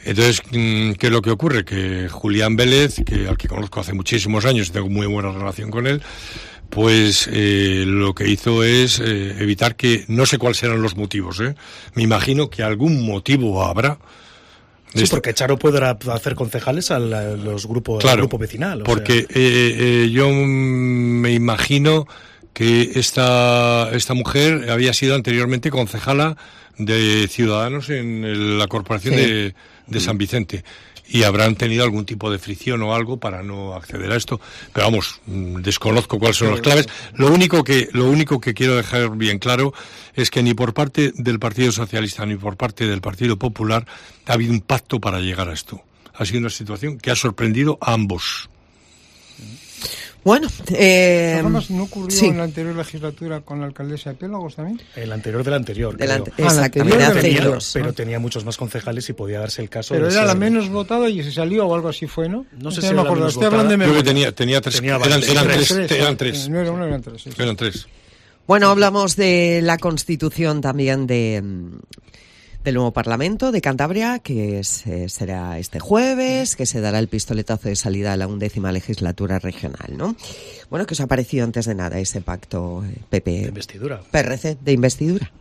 Entonces, ¿qué es lo que ocurre? Que Julián Vélez, que al que conozco hace muchísimos años y tengo muy buena relación con él, pues eh, lo que hizo es eh, evitar que, no sé cuáles serán los motivos, ¿eh? Me imagino que algún motivo habrá.
Sí, porque Charo puede hacer concejales a los grupos,
claro,
al grupo vecinal. O
porque
sea.
eh, eh, yo me imagino que esta, esta mujer había sido anteriormente concejala de Ciudadanos en el, la corporación sí. de, de San Vicente. Y habrán tenido algún tipo de fricción o algo para no acceder a esto. Pero vamos, desconozco cuáles son las claves. Lo único que, lo único que quiero dejar bien claro es que ni por parte del Partido Socialista ni por parte del Partido Popular ha habido un pacto para llegar a esto. Ha sido una situación que ha sorprendido a ambos.
Bueno, eh,
además, ¿no ocurrió
sí.
en la anterior legislatura con la alcaldesa de Pélagos también?
El anterior del anterior,
del
creo.
ante- Exactamente,
ah,
hace
tenía,
dos.
pero tenía muchos más concejales y podía darse el caso.
Pero
de
era
ser...
la menos votada y se salió o algo así fue, ¿no?
No sé
no
si
me
era
acuerdo,
la
estoy hablando de
Creo que
memoria.
tenía, tenía tres,
tenía
eran, eran tres,
tres,
eran tres.
No era uno, eran tres. Sí, sí.
Eran tres.
Bueno, hablamos de la constitución también de del nuevo Parlamento de Cantabria, que es, eh, será este jueves, que se dará el pistoletazo de salida a la undécima legislatura regional, ¿no? Bueno, ¿qué os ha parecido antes de nada ese pacto eh, P P?
De investidura.
P R C, de investidura.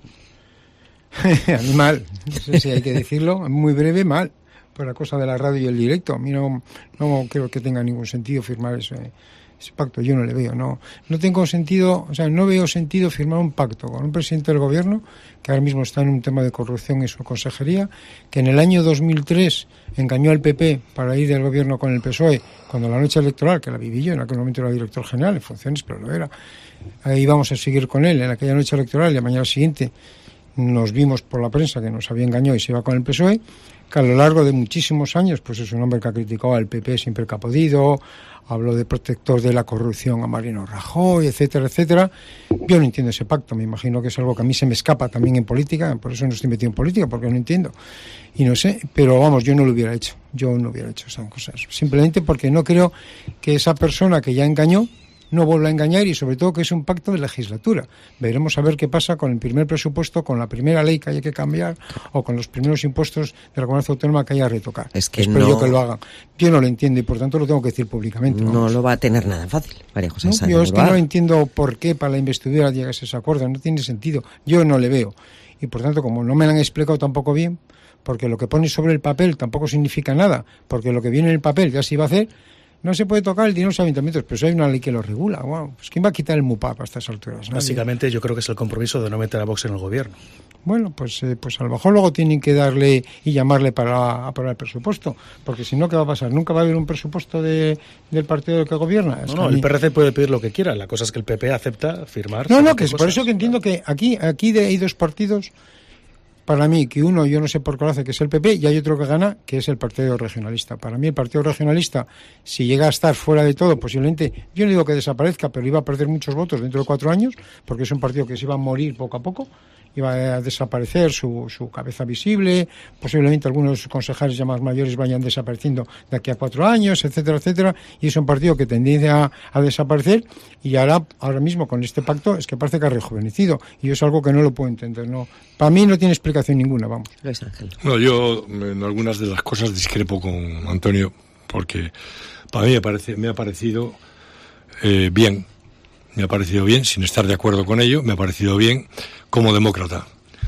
Mal, no sé si hay que decirlo, muy breve, mal. Por la cosa de la radio y el directo, a mí no, no creo que tenga ningún sentido firmar ese, ese pacto, yo no le veo, no, no tengo sentido, o sea, no veo sentido firmar un pacto con un presidente del gobierno que ahora mismo está en un tema de corrupción en su consejería, que en el año dos mil tres engañó al P P para ir del gobierno con el P S O E, cuando la noche electoral, que la viví yo, en aquel momento era director general en funciones, pero lo era, ahí vamos a seguir con él en aquella noche electoral y la mañana siguiente nos vimos por la prensa que nos había engañado y se iba con el P S O E, que a lo largo de muchísimos años pues es un hombre que ha criticado al P P siempre que ha podido, habló de protector de la corrupción a Mariano Rajoy, etcétera, etcétera. Yo no entiendo ese pacto, me imagino que es algo que a mí se me escapa también en política, por eso no estoy metido en política, porque no entiendo. Y no sé, pero vamos, yo no lo hubiera hecho, yo no hubiera hecho esas cosas. Simplemente porque no creo que esa persona que ya engañó no vuelva a engañar y sobre todo que es un pacto de legislatura. Veremos a ver qué pasa con el primer presupuesto, con la primera ley que haya que cambiar o con los primeros impuestos de la comunidad autónoma que haya que retocar.
Es que
Espero
no,
yo que lo hagan. Yo no lo entiendo y por tanto lo tengo que decir públicamente.
No
vamos.
lo va a tener nada fácil, María José
No,
Sáenz.
yo es que
Bilbao.
no entiendo por qué para la investidura llegas a ese acuerdo, no tiene sentido. Yo no le veo. Y por tanto, como no me lo han explicado tampoco bien, porque lo que pone sobre el papel tampoco significa nada, porque lo que viene en el papel ya se iba a hacer, no se puede tocar el dinero de los ayuntamientos, pero si hay una ley que lo regula. Wow, pues ¿quién va a quitar el MUPAP a estas alturas? Nadie.
Básicamente yo creo que es el compromiso de no meter a Vox en el gobierno.
Bueno, pues eh, pues a lo mejor luego tienen que darle y llamarle para aprobar el presupuesto, porque si no, ¿qué va a pasar? ¿Nunca va a haber un presupuesto de, del partido que gobierna?
No, no, el P R C puede pedir lo que quiera, la cosa es que el P P acepta firmar.
No, no, que es por eso que entiendo que aquí, aquí de, hay dos partidos, para mí, que uno, yo no sé por qué lo hace, que es el P P, y hay otro que gana, que es el Partido Regionalista. Para mí el Partido Regionalista, si llega a estar fuera de todo, posiblemente, yo no digo que desaparezca, pero iba a perder muchos votos dentro de cuatro años, porque es un partido que se iba a morir poco a poco, iba a desaparecer su, su cabeza visible, posiblemente algunos concejales ya más mayores vayan desapareciendo de aquí a cuatro años, etcétera, etcétera, y es un partido que tendría a, a desaparecer, y ahora, ahora mismo con este pacto es que parece que ha rejuvenecido, y es algo que no lo puedo entender, no, para mí no tiene explicación ninguna, vamos.
Luis Ángel.
No, yo en algunas de las cosas discrepo con Antonio, porque para mí me, parece, me ha parecido eh, bien, me ha parecido bien, sin estar de acuerdo con ello, me ha parecido bien como demócrata.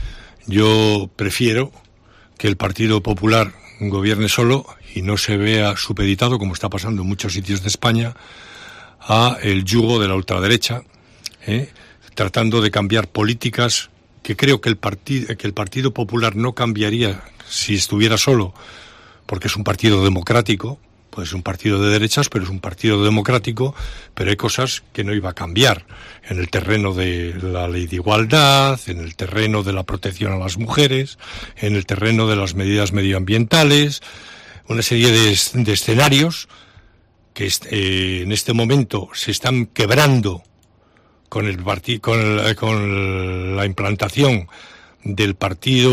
Yo prefiero que el Partido Popular gobierne solo y no se vea supeditado, como está pasando en muchos sitios de España, a el yugo de la ultraderecha, ¿eh? tratando de cambiar políticas que creo que el, partido, que el Partido Popular no cambiaría si estuviera solo, porque es un partido democrático, pues es un partido de derechas, pero es un partido democrático, pero hay cosas que no iba a cambiar en el terreno de la ley de igualdad, en el terreno de la protección a las mujeres, en el terreno de las medidas medioambientales, una serie de, de escenarios que eh, en este momento se están quebrando con el parti- con, el, con la implantación del partido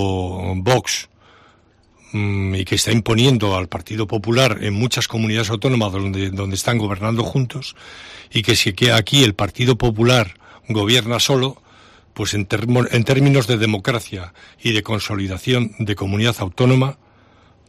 Vox mmm, y que está imponiendo al Partido Popular en muchas comunidades autónomas donde, donde están gobernando juntos, y que si que aquí el Partido Popular gobierna solo, pues en, termo, en términos de democracia y de consolidación de comunidad autónoma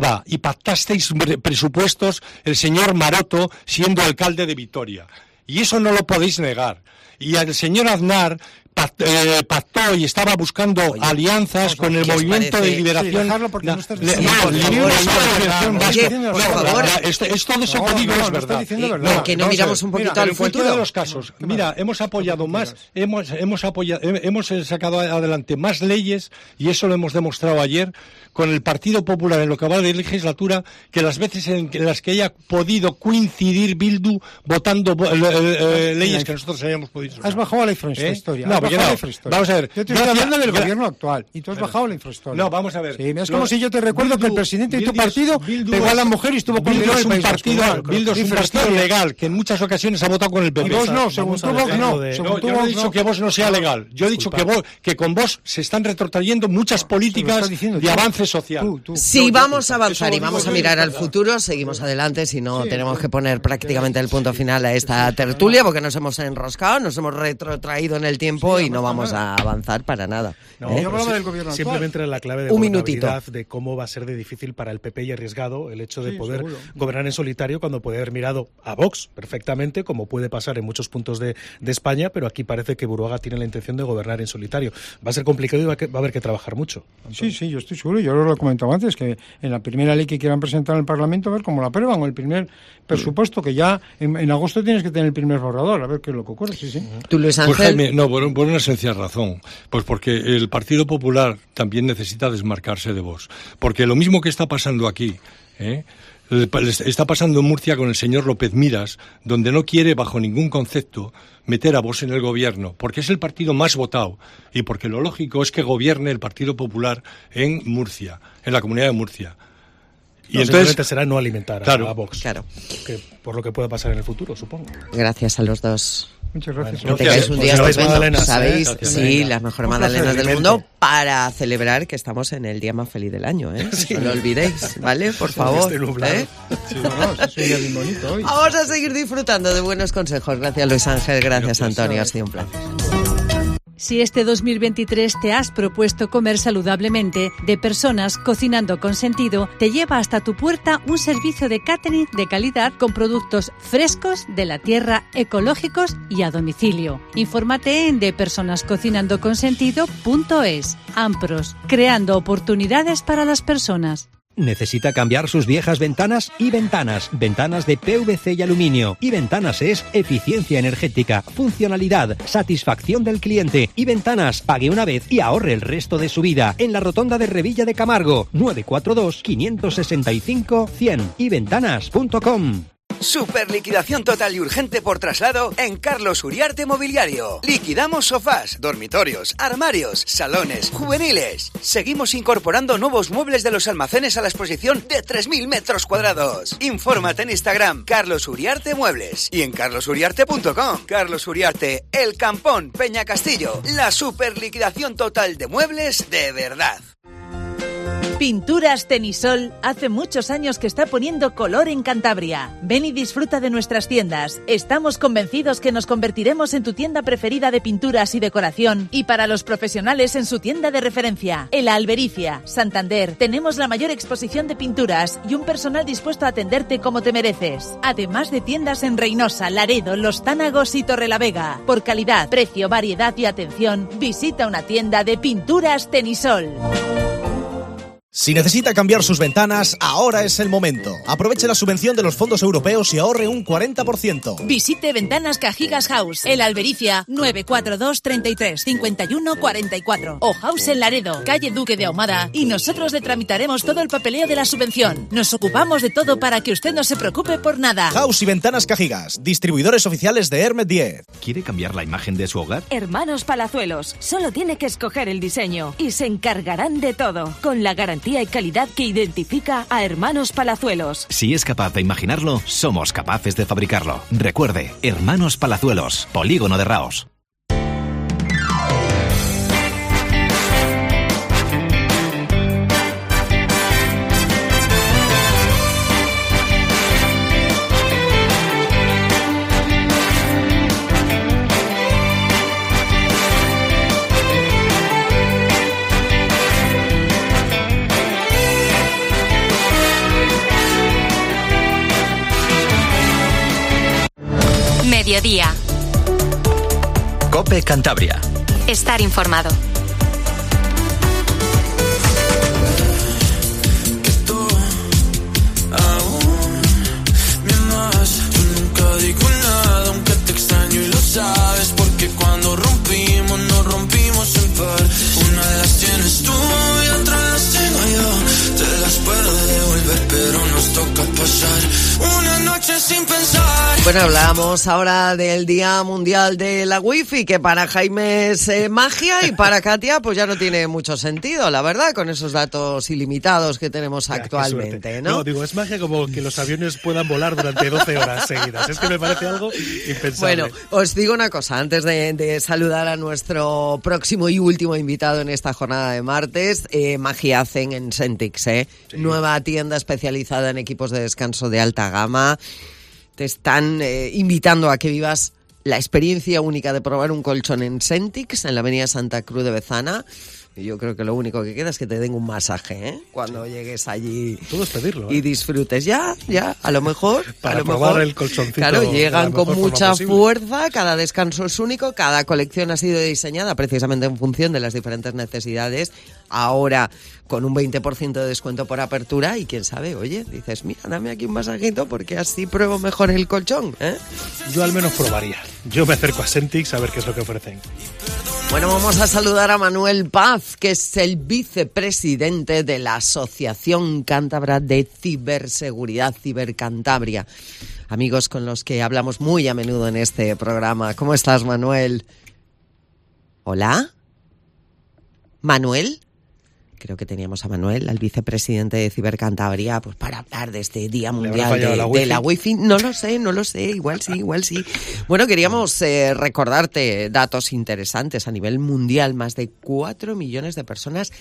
pactaba y pactasteis presupuestos el señor Maroto siendo alcalde de Vitoria. Y eso no lo podéis negar. Y el señor Aznar pactó, eh, pactó y estaba buscando Oye, alianzas con el movimiento parece? de liberación. Sí, porque no estás diciendo es todo eso que digo es verdad.
No, que no miramos un poquito al futuro.
De los casos, mira, hemos apoyado más, hemos hemos apoyado, hemos sacado adelante más leyes y eso lo hemos demostrado ayer con el Partido Popular en lo que va de legislatura, que las veces en las que haya podido coincidir Bildu votando eh, eh, leyes que nosotros habíamos podido sacar.
Has bajado a la infrahistoria.
¿Eh? No, porque no. Vamos a ver.
Yo te estoy hablando del gobierno actual y tú has bajado a la infrahistoria.
No, vamos a ver.
Sí, es como si yo te recuerdo Bildu, que el presidente de tu partido
Bildu
pegó a la mujer y estuvo con
Bildu es un partido, Bildu es un partido legal que en muchas ocasiones ha votado con el P P.
Y vos no, según tú vos no.
De... no yo no he dicho no. que vos no sea legal. Yo he dicho que vos, que con vos se están retrotrayendo muchas políticas de avance social.
Tú, tú. Sí, no, vamos a avanzar y vamos a mirar al futuro. Seguimos adelante, si no sí, tenemos que poner prácticamente el punto final a esta tertulia porque nos hemos enroscado, nos hemos retrotraído en el tiempo sí, y no vamos a avanzar para nada.
No, ¿eh? Yo hablaba del gobierno simplemente era la clave de
un minutito
de cómo va a ser de difícil para el P P y arriesgado el hecho de sí, poder seguro. gobernar en solitario cuando puede haber mirado a Vox perfectamente, como puede pasar en muchos puntos de, de España, pero aquí parece que Buruaga tiene la intención de gobernar en solitario. Va a ser complicado y va a, que, va a haber que trabajar mucho.
Sí, sí, yo estoy seguro, yo lo he comentado antes, que en la primera ley que quieran presentar en el Parlamento, a ver cómo la aprueban, o el primer presupuesto, que ya en, en agosto tienes que tener el primer borrador, a ver qué es lo que ocurre, sí, sí.
¿Tú, Luis Ángel?
Pues Jaime, no, por, por una sencilla razón, pues porque el Partido Popular también necesita desmarcarse de Vox, porque lo mismo que está pasando aquí, ¿eh? está pasando en Murcia con el señor López Miras, donde no quiere bajo ningún concepto meter a Vox en el gobierno, porque es el partido más votado y porque lo lógico es que gobierne el Partido Popular en Murcia, en la Comunidad de Murcia.
Y no, entonces será no alimentar
claro,
a Vox,
claro.
que por lo que pueda pasar en el futuro, supongo.
Gracias a los dos.
Muchas gracias.
Que tengáis un día estupendo. ¿Sabéis?
¿eh?
Sí, venga. Las mejores magdalenas del mundo para celebrar que estamos en el día más feliz del año, ¿eh? Sí. No lo olvidéis, ¿vale? Por favor. ¿eh?
Sí, no, no, es un día bien bonito hoy.
Vamos a seguir disfrutando de buenos consejos. Gracias, Luis Ángel. Gracias, gracias Antonio. Ha sido un placer.
Si este dos mil veintitrés te has propuesto comer saludablemente, De Personas Cocinando con Sentido te lleva hasta tu puerta un servicio de catering de calidad con productos frescos, de la tierra, ecológicos y a domicilio. Infórmate en de personas cocinando con sentido punto es. Ampros, creando oportunidades para las personas.
¿Necesita cambiar sus viejas ventanas? Y Ventanas, ventanas de P V C y aluminio. Y Ventanas es eficiencia energética, funcionalidad, satisfacción del cliente. Y Ventanas, pague una vez y ahorre el resto de su vida. En la rotonda de Revilla de Camargo, nueve cuatro dos, cinco seis cinco, cien y ventanas punto com.
Super liquidación total y urgente por traslado en Carlos Uriarte Mobiliario. Liquidamos sofás, dormitorios, armarios, salones, juveniles. Seguimos incorporando nuevos muebles de los almacenes a la exposición de tres mil metros cuadrados. Infórmate en Instagram, Carlos Uriarte Muebles, y en carlos uriarte punto com. Carlos Uriarte, El Campón, Peña Castillo. La super liquidación total de muebles de verdad.
Pinturas Tenisol hace muchos años que está poniendo color en Cantabria. Ven y disfruta de nuestras tiendas. Estamos convencidos que nos convertiremos en tu tienda preferida de pinturas y decoración, y para los profesionales en su tienda de referencia. En La Albericia, Santander, tenemos la mayor exposición de pinturas y un personal dispuesto a atenderte como te mereces. Además de tiendas en Reynosa, Laredo, Los Tánagos y Torrelavega. Por calidad, precio, variedad y atención, visita una tienda de Pinturas Tenisol.
Si necesita cambiar sus ventanas, ahora es el momento. Aproveche la subvención de los fondos europeos y ahorre un cuarenta por ciento.
Visite Ventanas Cajigas House, en La Albericia, nueve cuatro dos, treinta y tres, cincuenta y uno, cuarenta y cuatro. O House en Laredo, calle Duque de Ahumada, y nosotros le tramitaremos todo el papeleo de la subvención. Nos ocupamos de todo para que usted no se preocupe por nada.
House y Ventanas Cajigas, distribuidores oficiales de Hermet diez.
¿Quiere cambiar la imagen de su hogar?
Hermanos Palazuelos, solo tiene que escoger el diseño y se encargarán de todo, con la garantía y calidad que identifica a Hermanos Palazuelos.
Si es capaz de imaginarlo, somos capaces de fabricarlo. Recuerde, Hermanos Palazuelos, Polígono de Raos.
Mediodía.
COPE Cantabria.
estar informado.
Digo nada, aunque te extraño y lo sabes, porque cuando rompimos, nos rompimos en par. Una de las tienes tú y otra las tengo yo. Te las puedo devolver, pero nos toca pasar una noche sin pensar.
Bueno, hablamos ahora del Día Mundial de la Wi-Fi, que para Jaime es eh, magia y para Katia pues ya no tiene mucho sentido, la verdad, con esos datos ilimitados que tenemos ya, actualmente, ¿no?
No, digo, es magia como que los aviones puedan volar durante doce horas seguidas. Es que me parece algo impensable.
Bueno, os digo una cosa, antes de, de saludar a nuestro próximo y último invitado en esta jornada de martes, eh, magia hacen en Sentix, ¿eh? Sí. Nueva tienda especializada en equipos de descanso de alta gama. Te están eh, invitando a que vivas la experiencia única de probar un colchón en Sentix, en la avenida Santa Cruz de Bezana. Y yo creo que lo único que queda es que te den un masaje, ¿eh? Cuando sí. llegues allí.
Todo es pedirlo, ¿eh?
Y disfrutes. Ya, ya, a lo mejor.
Para
a lo
probar
mejor,
el colchoncito.
Claro, llegan con mucha fuerza, cada descanso es único, cada colección ha sido diseñada precisamente en función de las diferentes necesidades. Ahora con un veinte por ciento de descuento por apertura y quién sabe, oye, dices, mira, dame aquí un masajito porque así pruebo mejor el colchón, ¿eh?
Yo al menos probaría. Yo me acerco a Sentix a ver qué es lo que ofrecen.
Bueno, vamos a saludar a Manuel Paz, que es el vicepresidente de la Asociación Cántabra de Ciberseguridad, Cibercantabria. Amigos con los que hablamos muy a menudo en este programa. ¿Cómo estás, Manuel? ¿Hola? ¿Manuel? Creo que teníamos a Manuel, al vicepresidente de Cibercantabria, pues para hablar de este Día Mundial de la, de la Wi-Fi. No lo sé, no lo sé, igual sí, igual sí. Bueno, queríamos eh, recordarte datos interesantes. A nivel mundial, más de cuatro millones de personas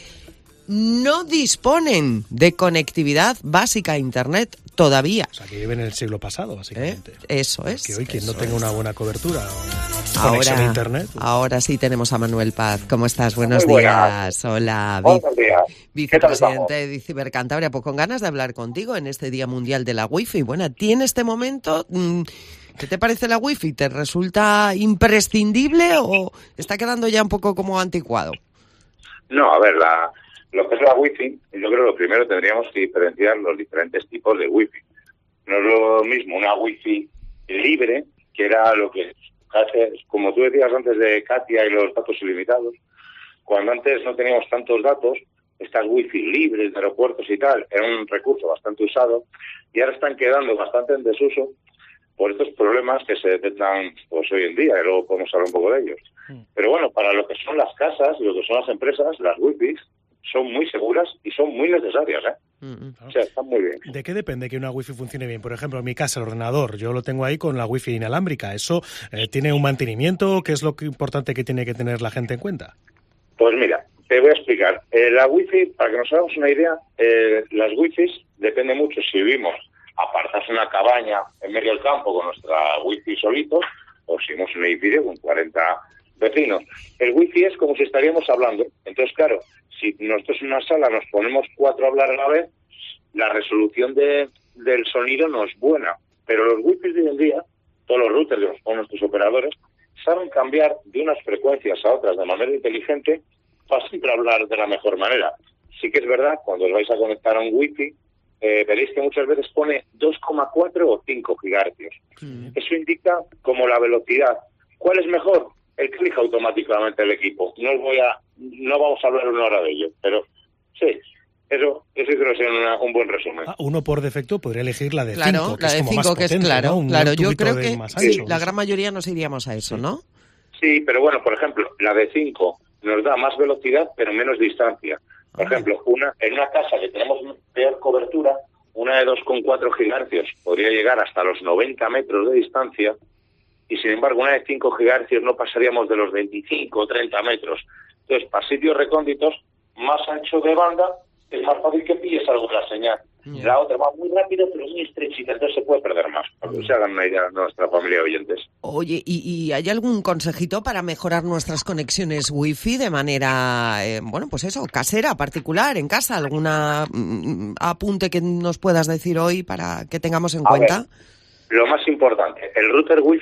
no disponen de conectividad básica a Internet todavía.
O sea, que viven en el siglo pasado, básicamente.
¿Eh? Eso es.
Que hoy quien
no
tenga
es.
una buena cobertura o
ahora,
conexión a Internet.
Ahora sí tenemos a Manuel Paz. ¿Cómo estás? Buenos
Muy
días.
Buenas.
Hola.
Buenos días.
Vicepresidente de Cibercantabria. Pues con ganas de hablar contigo en este Día Mundial de la Wi-Fi. Bueno, a ti en este momento, ¿qué te parece la Wi-Fi? ¿Te resulta imprescindible o está quedando ya un poco como anticuado?
No, a ver, la... Lo que es la Wi-Fi, yo creo que lo primero tendríamos que diferenciar los diferentes tipos de Wi-Fi. No es lo mismo una Wi-Fi libre, que era lo que hace, como tú decías antes de Katia y los datos ilimitados, cuando antes no teníamos tantos datos, estas Wi-Fi libres de aeropuertos y tal, eran un recurso bastante usado y ahora están quedando bastante en desuso por estos problemas que se detectan pues hoy en día, y luego podemos hablar un poco de ellos. Mm. Pero bueno, para lo que son las casas y lo que son las empresas, las Wi-Fi son muy seguras y son muy necesarias, ¿eh? Mm-hmm. O sea, están muy bien.
¿De qué depende que una Wi-Fi funcione bien? Por ejemplo, en mi casa, el ordenador, yo lo tengo ahí con la Wi-Fi inalámbrica. ¿Eso eh, tiene un mantenimiento? ¿Qué es lo que importante que tiene que tener la gente en cuenta?
Pues mira, te voy a explicar. Eh, la Wi-Fi, para que nos hagamos una idea, eh, las Wi-Fi depende mucho si vivimos apartados en una cabaña en medio del campo con nuestra Wi-Fi solitos o si vivimos en un edificio con cuarenta vecinos. El Wi-Fi es como si estaríamos hablando. Entonces, claro, si nosotros en una sala nos ponemos cuatro a hablar a la vez, la resolución de, del sonido no es buena. Pero los Wi-Fi de hoy en día, todos los routers que nos ponen nuestros operadores, saben cambiar de unas frecuencias a otras de manera inteligente para siempre hablar de la mejor manera. Sí que es verdad, cuando os vais a conectar a un Wi-Fi, eh, veréis que muchas veces pone dos coma cuatro o cinco gigahercios. Mm. Eso indica como la velocidad. ¿Cuál es mejor? El que elija automáticamente el equipo. No os voy a, no vamos a hablar una hora de ello, pero sí, eso, eso creo que sería una, un buen resumen.
Ah, uno por defecto podría elegir la de cinco,
claro,
que
la
es
de
como
cinco,
más
que
potente,
es claro,
¿no? Un,
claro.
un
Yo creo que sí,
ancho,
la gran mayoría nos iríamos a eso,
sí.
¿no?
Sí, pero bueno, por ejemplo, la de cinco nos da más velocidad, pero menos distancia. Por ah. ejemplo, una en una casa que tenemos peor cobertura, una de dos coma cuatro gigahercios podría llegar hasta los noventa metros de distancia. Y sin embargo, una de cinco gigahercios no pasaríamos de los veinticinco o treinta metros. Entonces, para sitios recónditos, más ancho de banda, es más fácil que pilles algo de la señal. Yeah. La otra va muy rápido, pero muy estrechita, entonces se puede perder más. Para que se hagan una idea de nuestra familia de oyentes.
Oye, ¿y, ¿y hay algún consejito para mejorar nuestras conexiones Wi-Fi de manera, eh, bueno, pues eso, casera, particular, en casa? ¿Alguna mm, apunte que nos puedas decir hoy para que tengamos en
A
cuenta?
Ver, lo más importante, el router Wi-Fi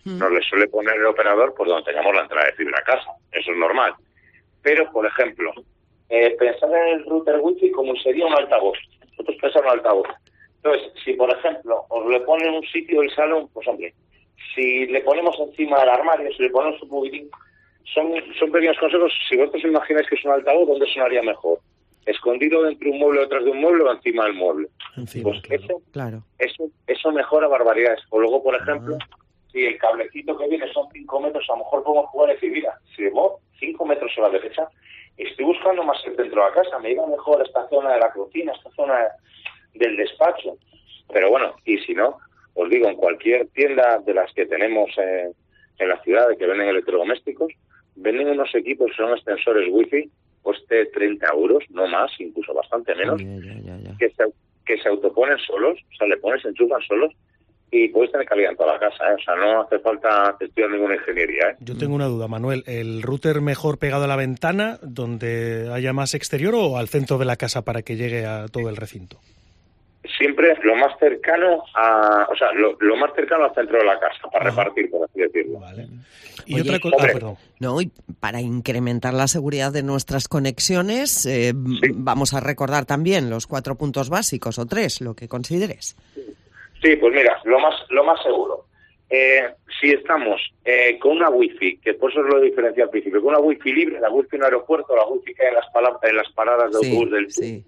mm. nos le suele poner el operador por donde tengamos la entrada de fibra a casa. Eso es normal. Pero, por ejemplo, eh, pensar en el router wifi como sería un altavoz. Nosotros pensamos en un altavoz. Entonces, si, por ejemplo, os le ponen un sitio del salón, pues, hombre, si le ponemos encima del armario, si le ponemos un poquitín, son, son pequeños consejos. Si vosotros imagináis que es un altavoz, ¿dónde sonaría mejor? ¿Escondido dentro de un mueble o detrás de un mueble o encima del mueble?
Encima,
pues
claro.
eso,
claro.
eso eso mejora barbaridades. O luego, por ejemplo, ah. si el cablecito que viene son cinco metros, a lo mejor podemos jugar y decir, mira, si le muevo cinco metros a la derecha, estoy buscando más el centro de la casa, me iba mejor esta zona de la cocina, esta zona del despacho. Pero bueno, y si no, os digo, en cualquier tienda de las que tenemos eh, en la ciudad, de que venden electrodomésticos, venden unos equipos que son extensores wifi, coste treinta euros, no más, incluso bastante menos,
ya, ya, ya, ya.
Que, se, que se autoponen solos, o sea, le pones, se enchufan solos, y puedes tener calidad en toda la casa, ¿eh? O sea, no hace falta estudiar ninguna ingeniería, ¿eh?
Yo tengo una duda, Manuel, ¿el router mejor pegado a la ventana, donde haya más exterior, o al centro de la casa para que llegue a todo el recinto?
Siempre lo más cercano a, o sea, lo, lo más cercano al centro de la casa, para Ajá. repartir, por así decirlo.
Vale. Y
Oye,
otra cosa, ah, perdón.
No, y para incrementar la seguridad de nuestras conexiones, eh, sí. vamos a recordar también los cuatro puntos básicos, o tres, lo que consideres.
Sí, pues mira, lo más, lo más seguro. Eh, si estamos eh, con una wifi, que por eso lo diferencia al principio, con una wifi libre, la wifi en aeropuerto, la wifi que hay en las, pala- en las paradas de autobús sí, del
sí.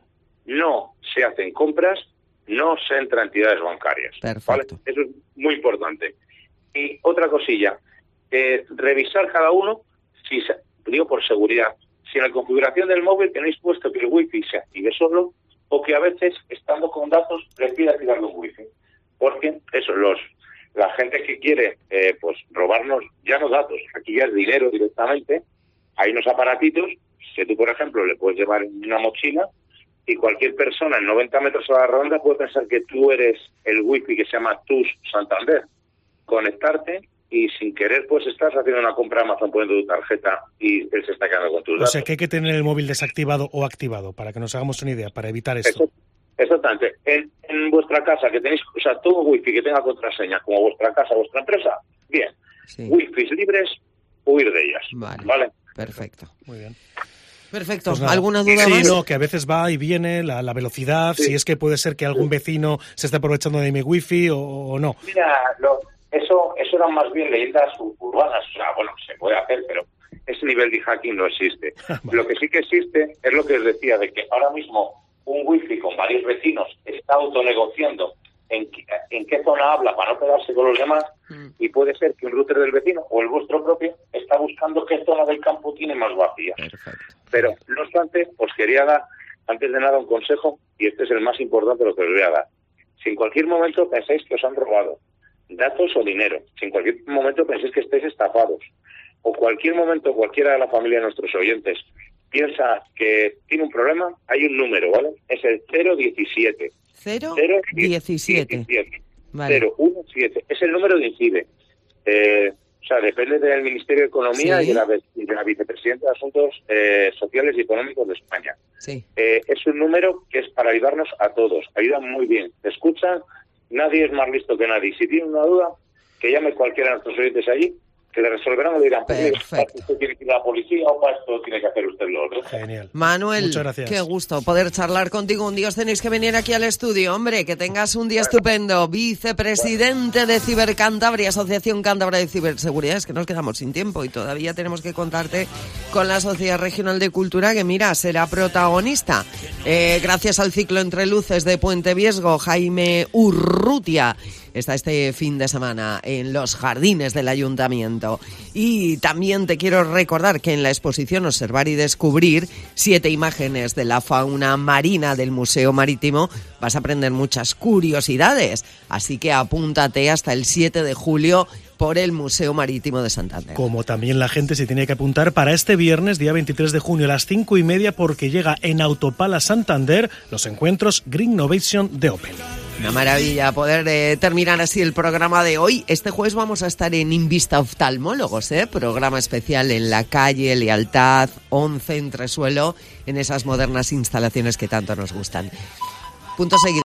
no se hacen compras, no se entra a entidades bancarias.
Perfecto.
¿Vale? Eso es muy importante. Y otra cosilla, eh, revisar cada uno, si se, digo por seguridad, si en la configuración del móvil tenéis puesto que el wifi se active solo, o que a veces, estando con datos, le pida activarlo un wifi. Porque eso, los la gente que quiere eh, pues robarnos, ya no datos, aquí ya es dinero directamente, hay unos aparatitos que tú, por ejemplo, le puedes llevar en una mochila, y cualquier persona en noventa metros a la redonda puede pensar que tú eres el wifi que se llama T U S Santander. Conectarte y sin querer pues estás haciendo una compra de Amazon poniendo tu tarjeta y él se está quedando con tus datos.
O sea que hay que tener el móvil desactivado o activado, para que nos hagamos una idea, para evitar esto.
Eso, exactamente. En, en vuestra casa que tenéis, o sea, todo wifi que tenga contraseña, como vuestra casa, vuestra empresa, bien.
Sí.
Wifis libres, huir de ellas.
Vale.
¿Vale?
Perfecto.
Muy bien.
Perfecto.
Pues
¿Alguna duda
sí,
más?
Sí, no, que a veces va y viene la, la velocidad, sí. si es que puede ser que algún vecino se esté aprovechando de mi wifi o, o no.
Mira, lo, eso eso eran más bien leyendas urbanas. O sea, bueno, se puede hacer, pero ese nivel de hacking no existe. Vale. Lo que sí que existe es lo que os decía, de que ahora mismo un wifi con varios vecinos está autonegociando en, en qué zona habla para no pegarse con los demás, mm. y puede ser que un router del vecino o el vuestro propio está buscando qué zona del campo tiene más vacía.
Perfecto.
Pero, no obstante, os quería dar, antes de nada, un consejo, y este es el más importante de lo que os voy a dar. Si en cualquier momento pensáis que os han robado datos o dinero, si en cualquier momento pensáis que estáis estafados, o cualquier momento cualquiera de la familia de nuestros oyentes piensa que tiene un problema, hay un número, ¿vale? Es el cero diecisiete.
cero diecisiete. Vale.
cero diecisiete. Es el número de INCIBE. Eh, o sea, depende del Ministerio de Economía, ¿sí?, y de la, de la Vicepresidenta de Asuntos eh, Sociales y Económicos de España.
Sí.
Eh, es un número que es para ayudarnos a todos. Ayudan muy bien. Te escuchan, nadie es más listo que nadie. Si tienen una duda, que llame cualquiera de nuestros oyentes allí, que le resolverán o le dirán, pues para esto tiene que ir a la policía o para esto tiene que hacer usted lo otro.
Genial.
Manuel,
muchas gracias.
Qué gusto poder charlar contigo. Un día os tenéis que venir aquí al estudio, hombre, que tengas un día bueno. estupendo. Vicepresidente de Cibercantabria, Asociación Cántabra de Ciberseguridad. Es que nos quedamos sin tiempo y todavía tenemos que contarte con la Sociedad Regional de Cultura, que mira, será protagonista. Eh, gracias al ciclo Entre Luces de Puente Viesgo, Jaime Urrutia está este fin de semana en los jardines del Ayuntamiento. Y también te quiero recordar que en la exposición Observar y Descubrir, siete imágenes de la fauna marina del Museo Marítimo, vas a aprender muchas curiosidades. Así que apúntate hasta el siete de julio por el Museo Marítimo de Santander.
Como también la gente se tiene que apuntar para este viernes, día veintitrés de junio a las cinco y media, porque llega en Autopala Santander los encuentros Green Innovation de Opel.
Una maravilla poder eh, terminar así el programa de hoy. Este jueves vamos a estar en Invista Oftalmólogos, ¿eh? Programa especial en la calle Lealtad once, Entresuelo, en esas modernas instalaciones que tanto nos gustan. Punto seguido.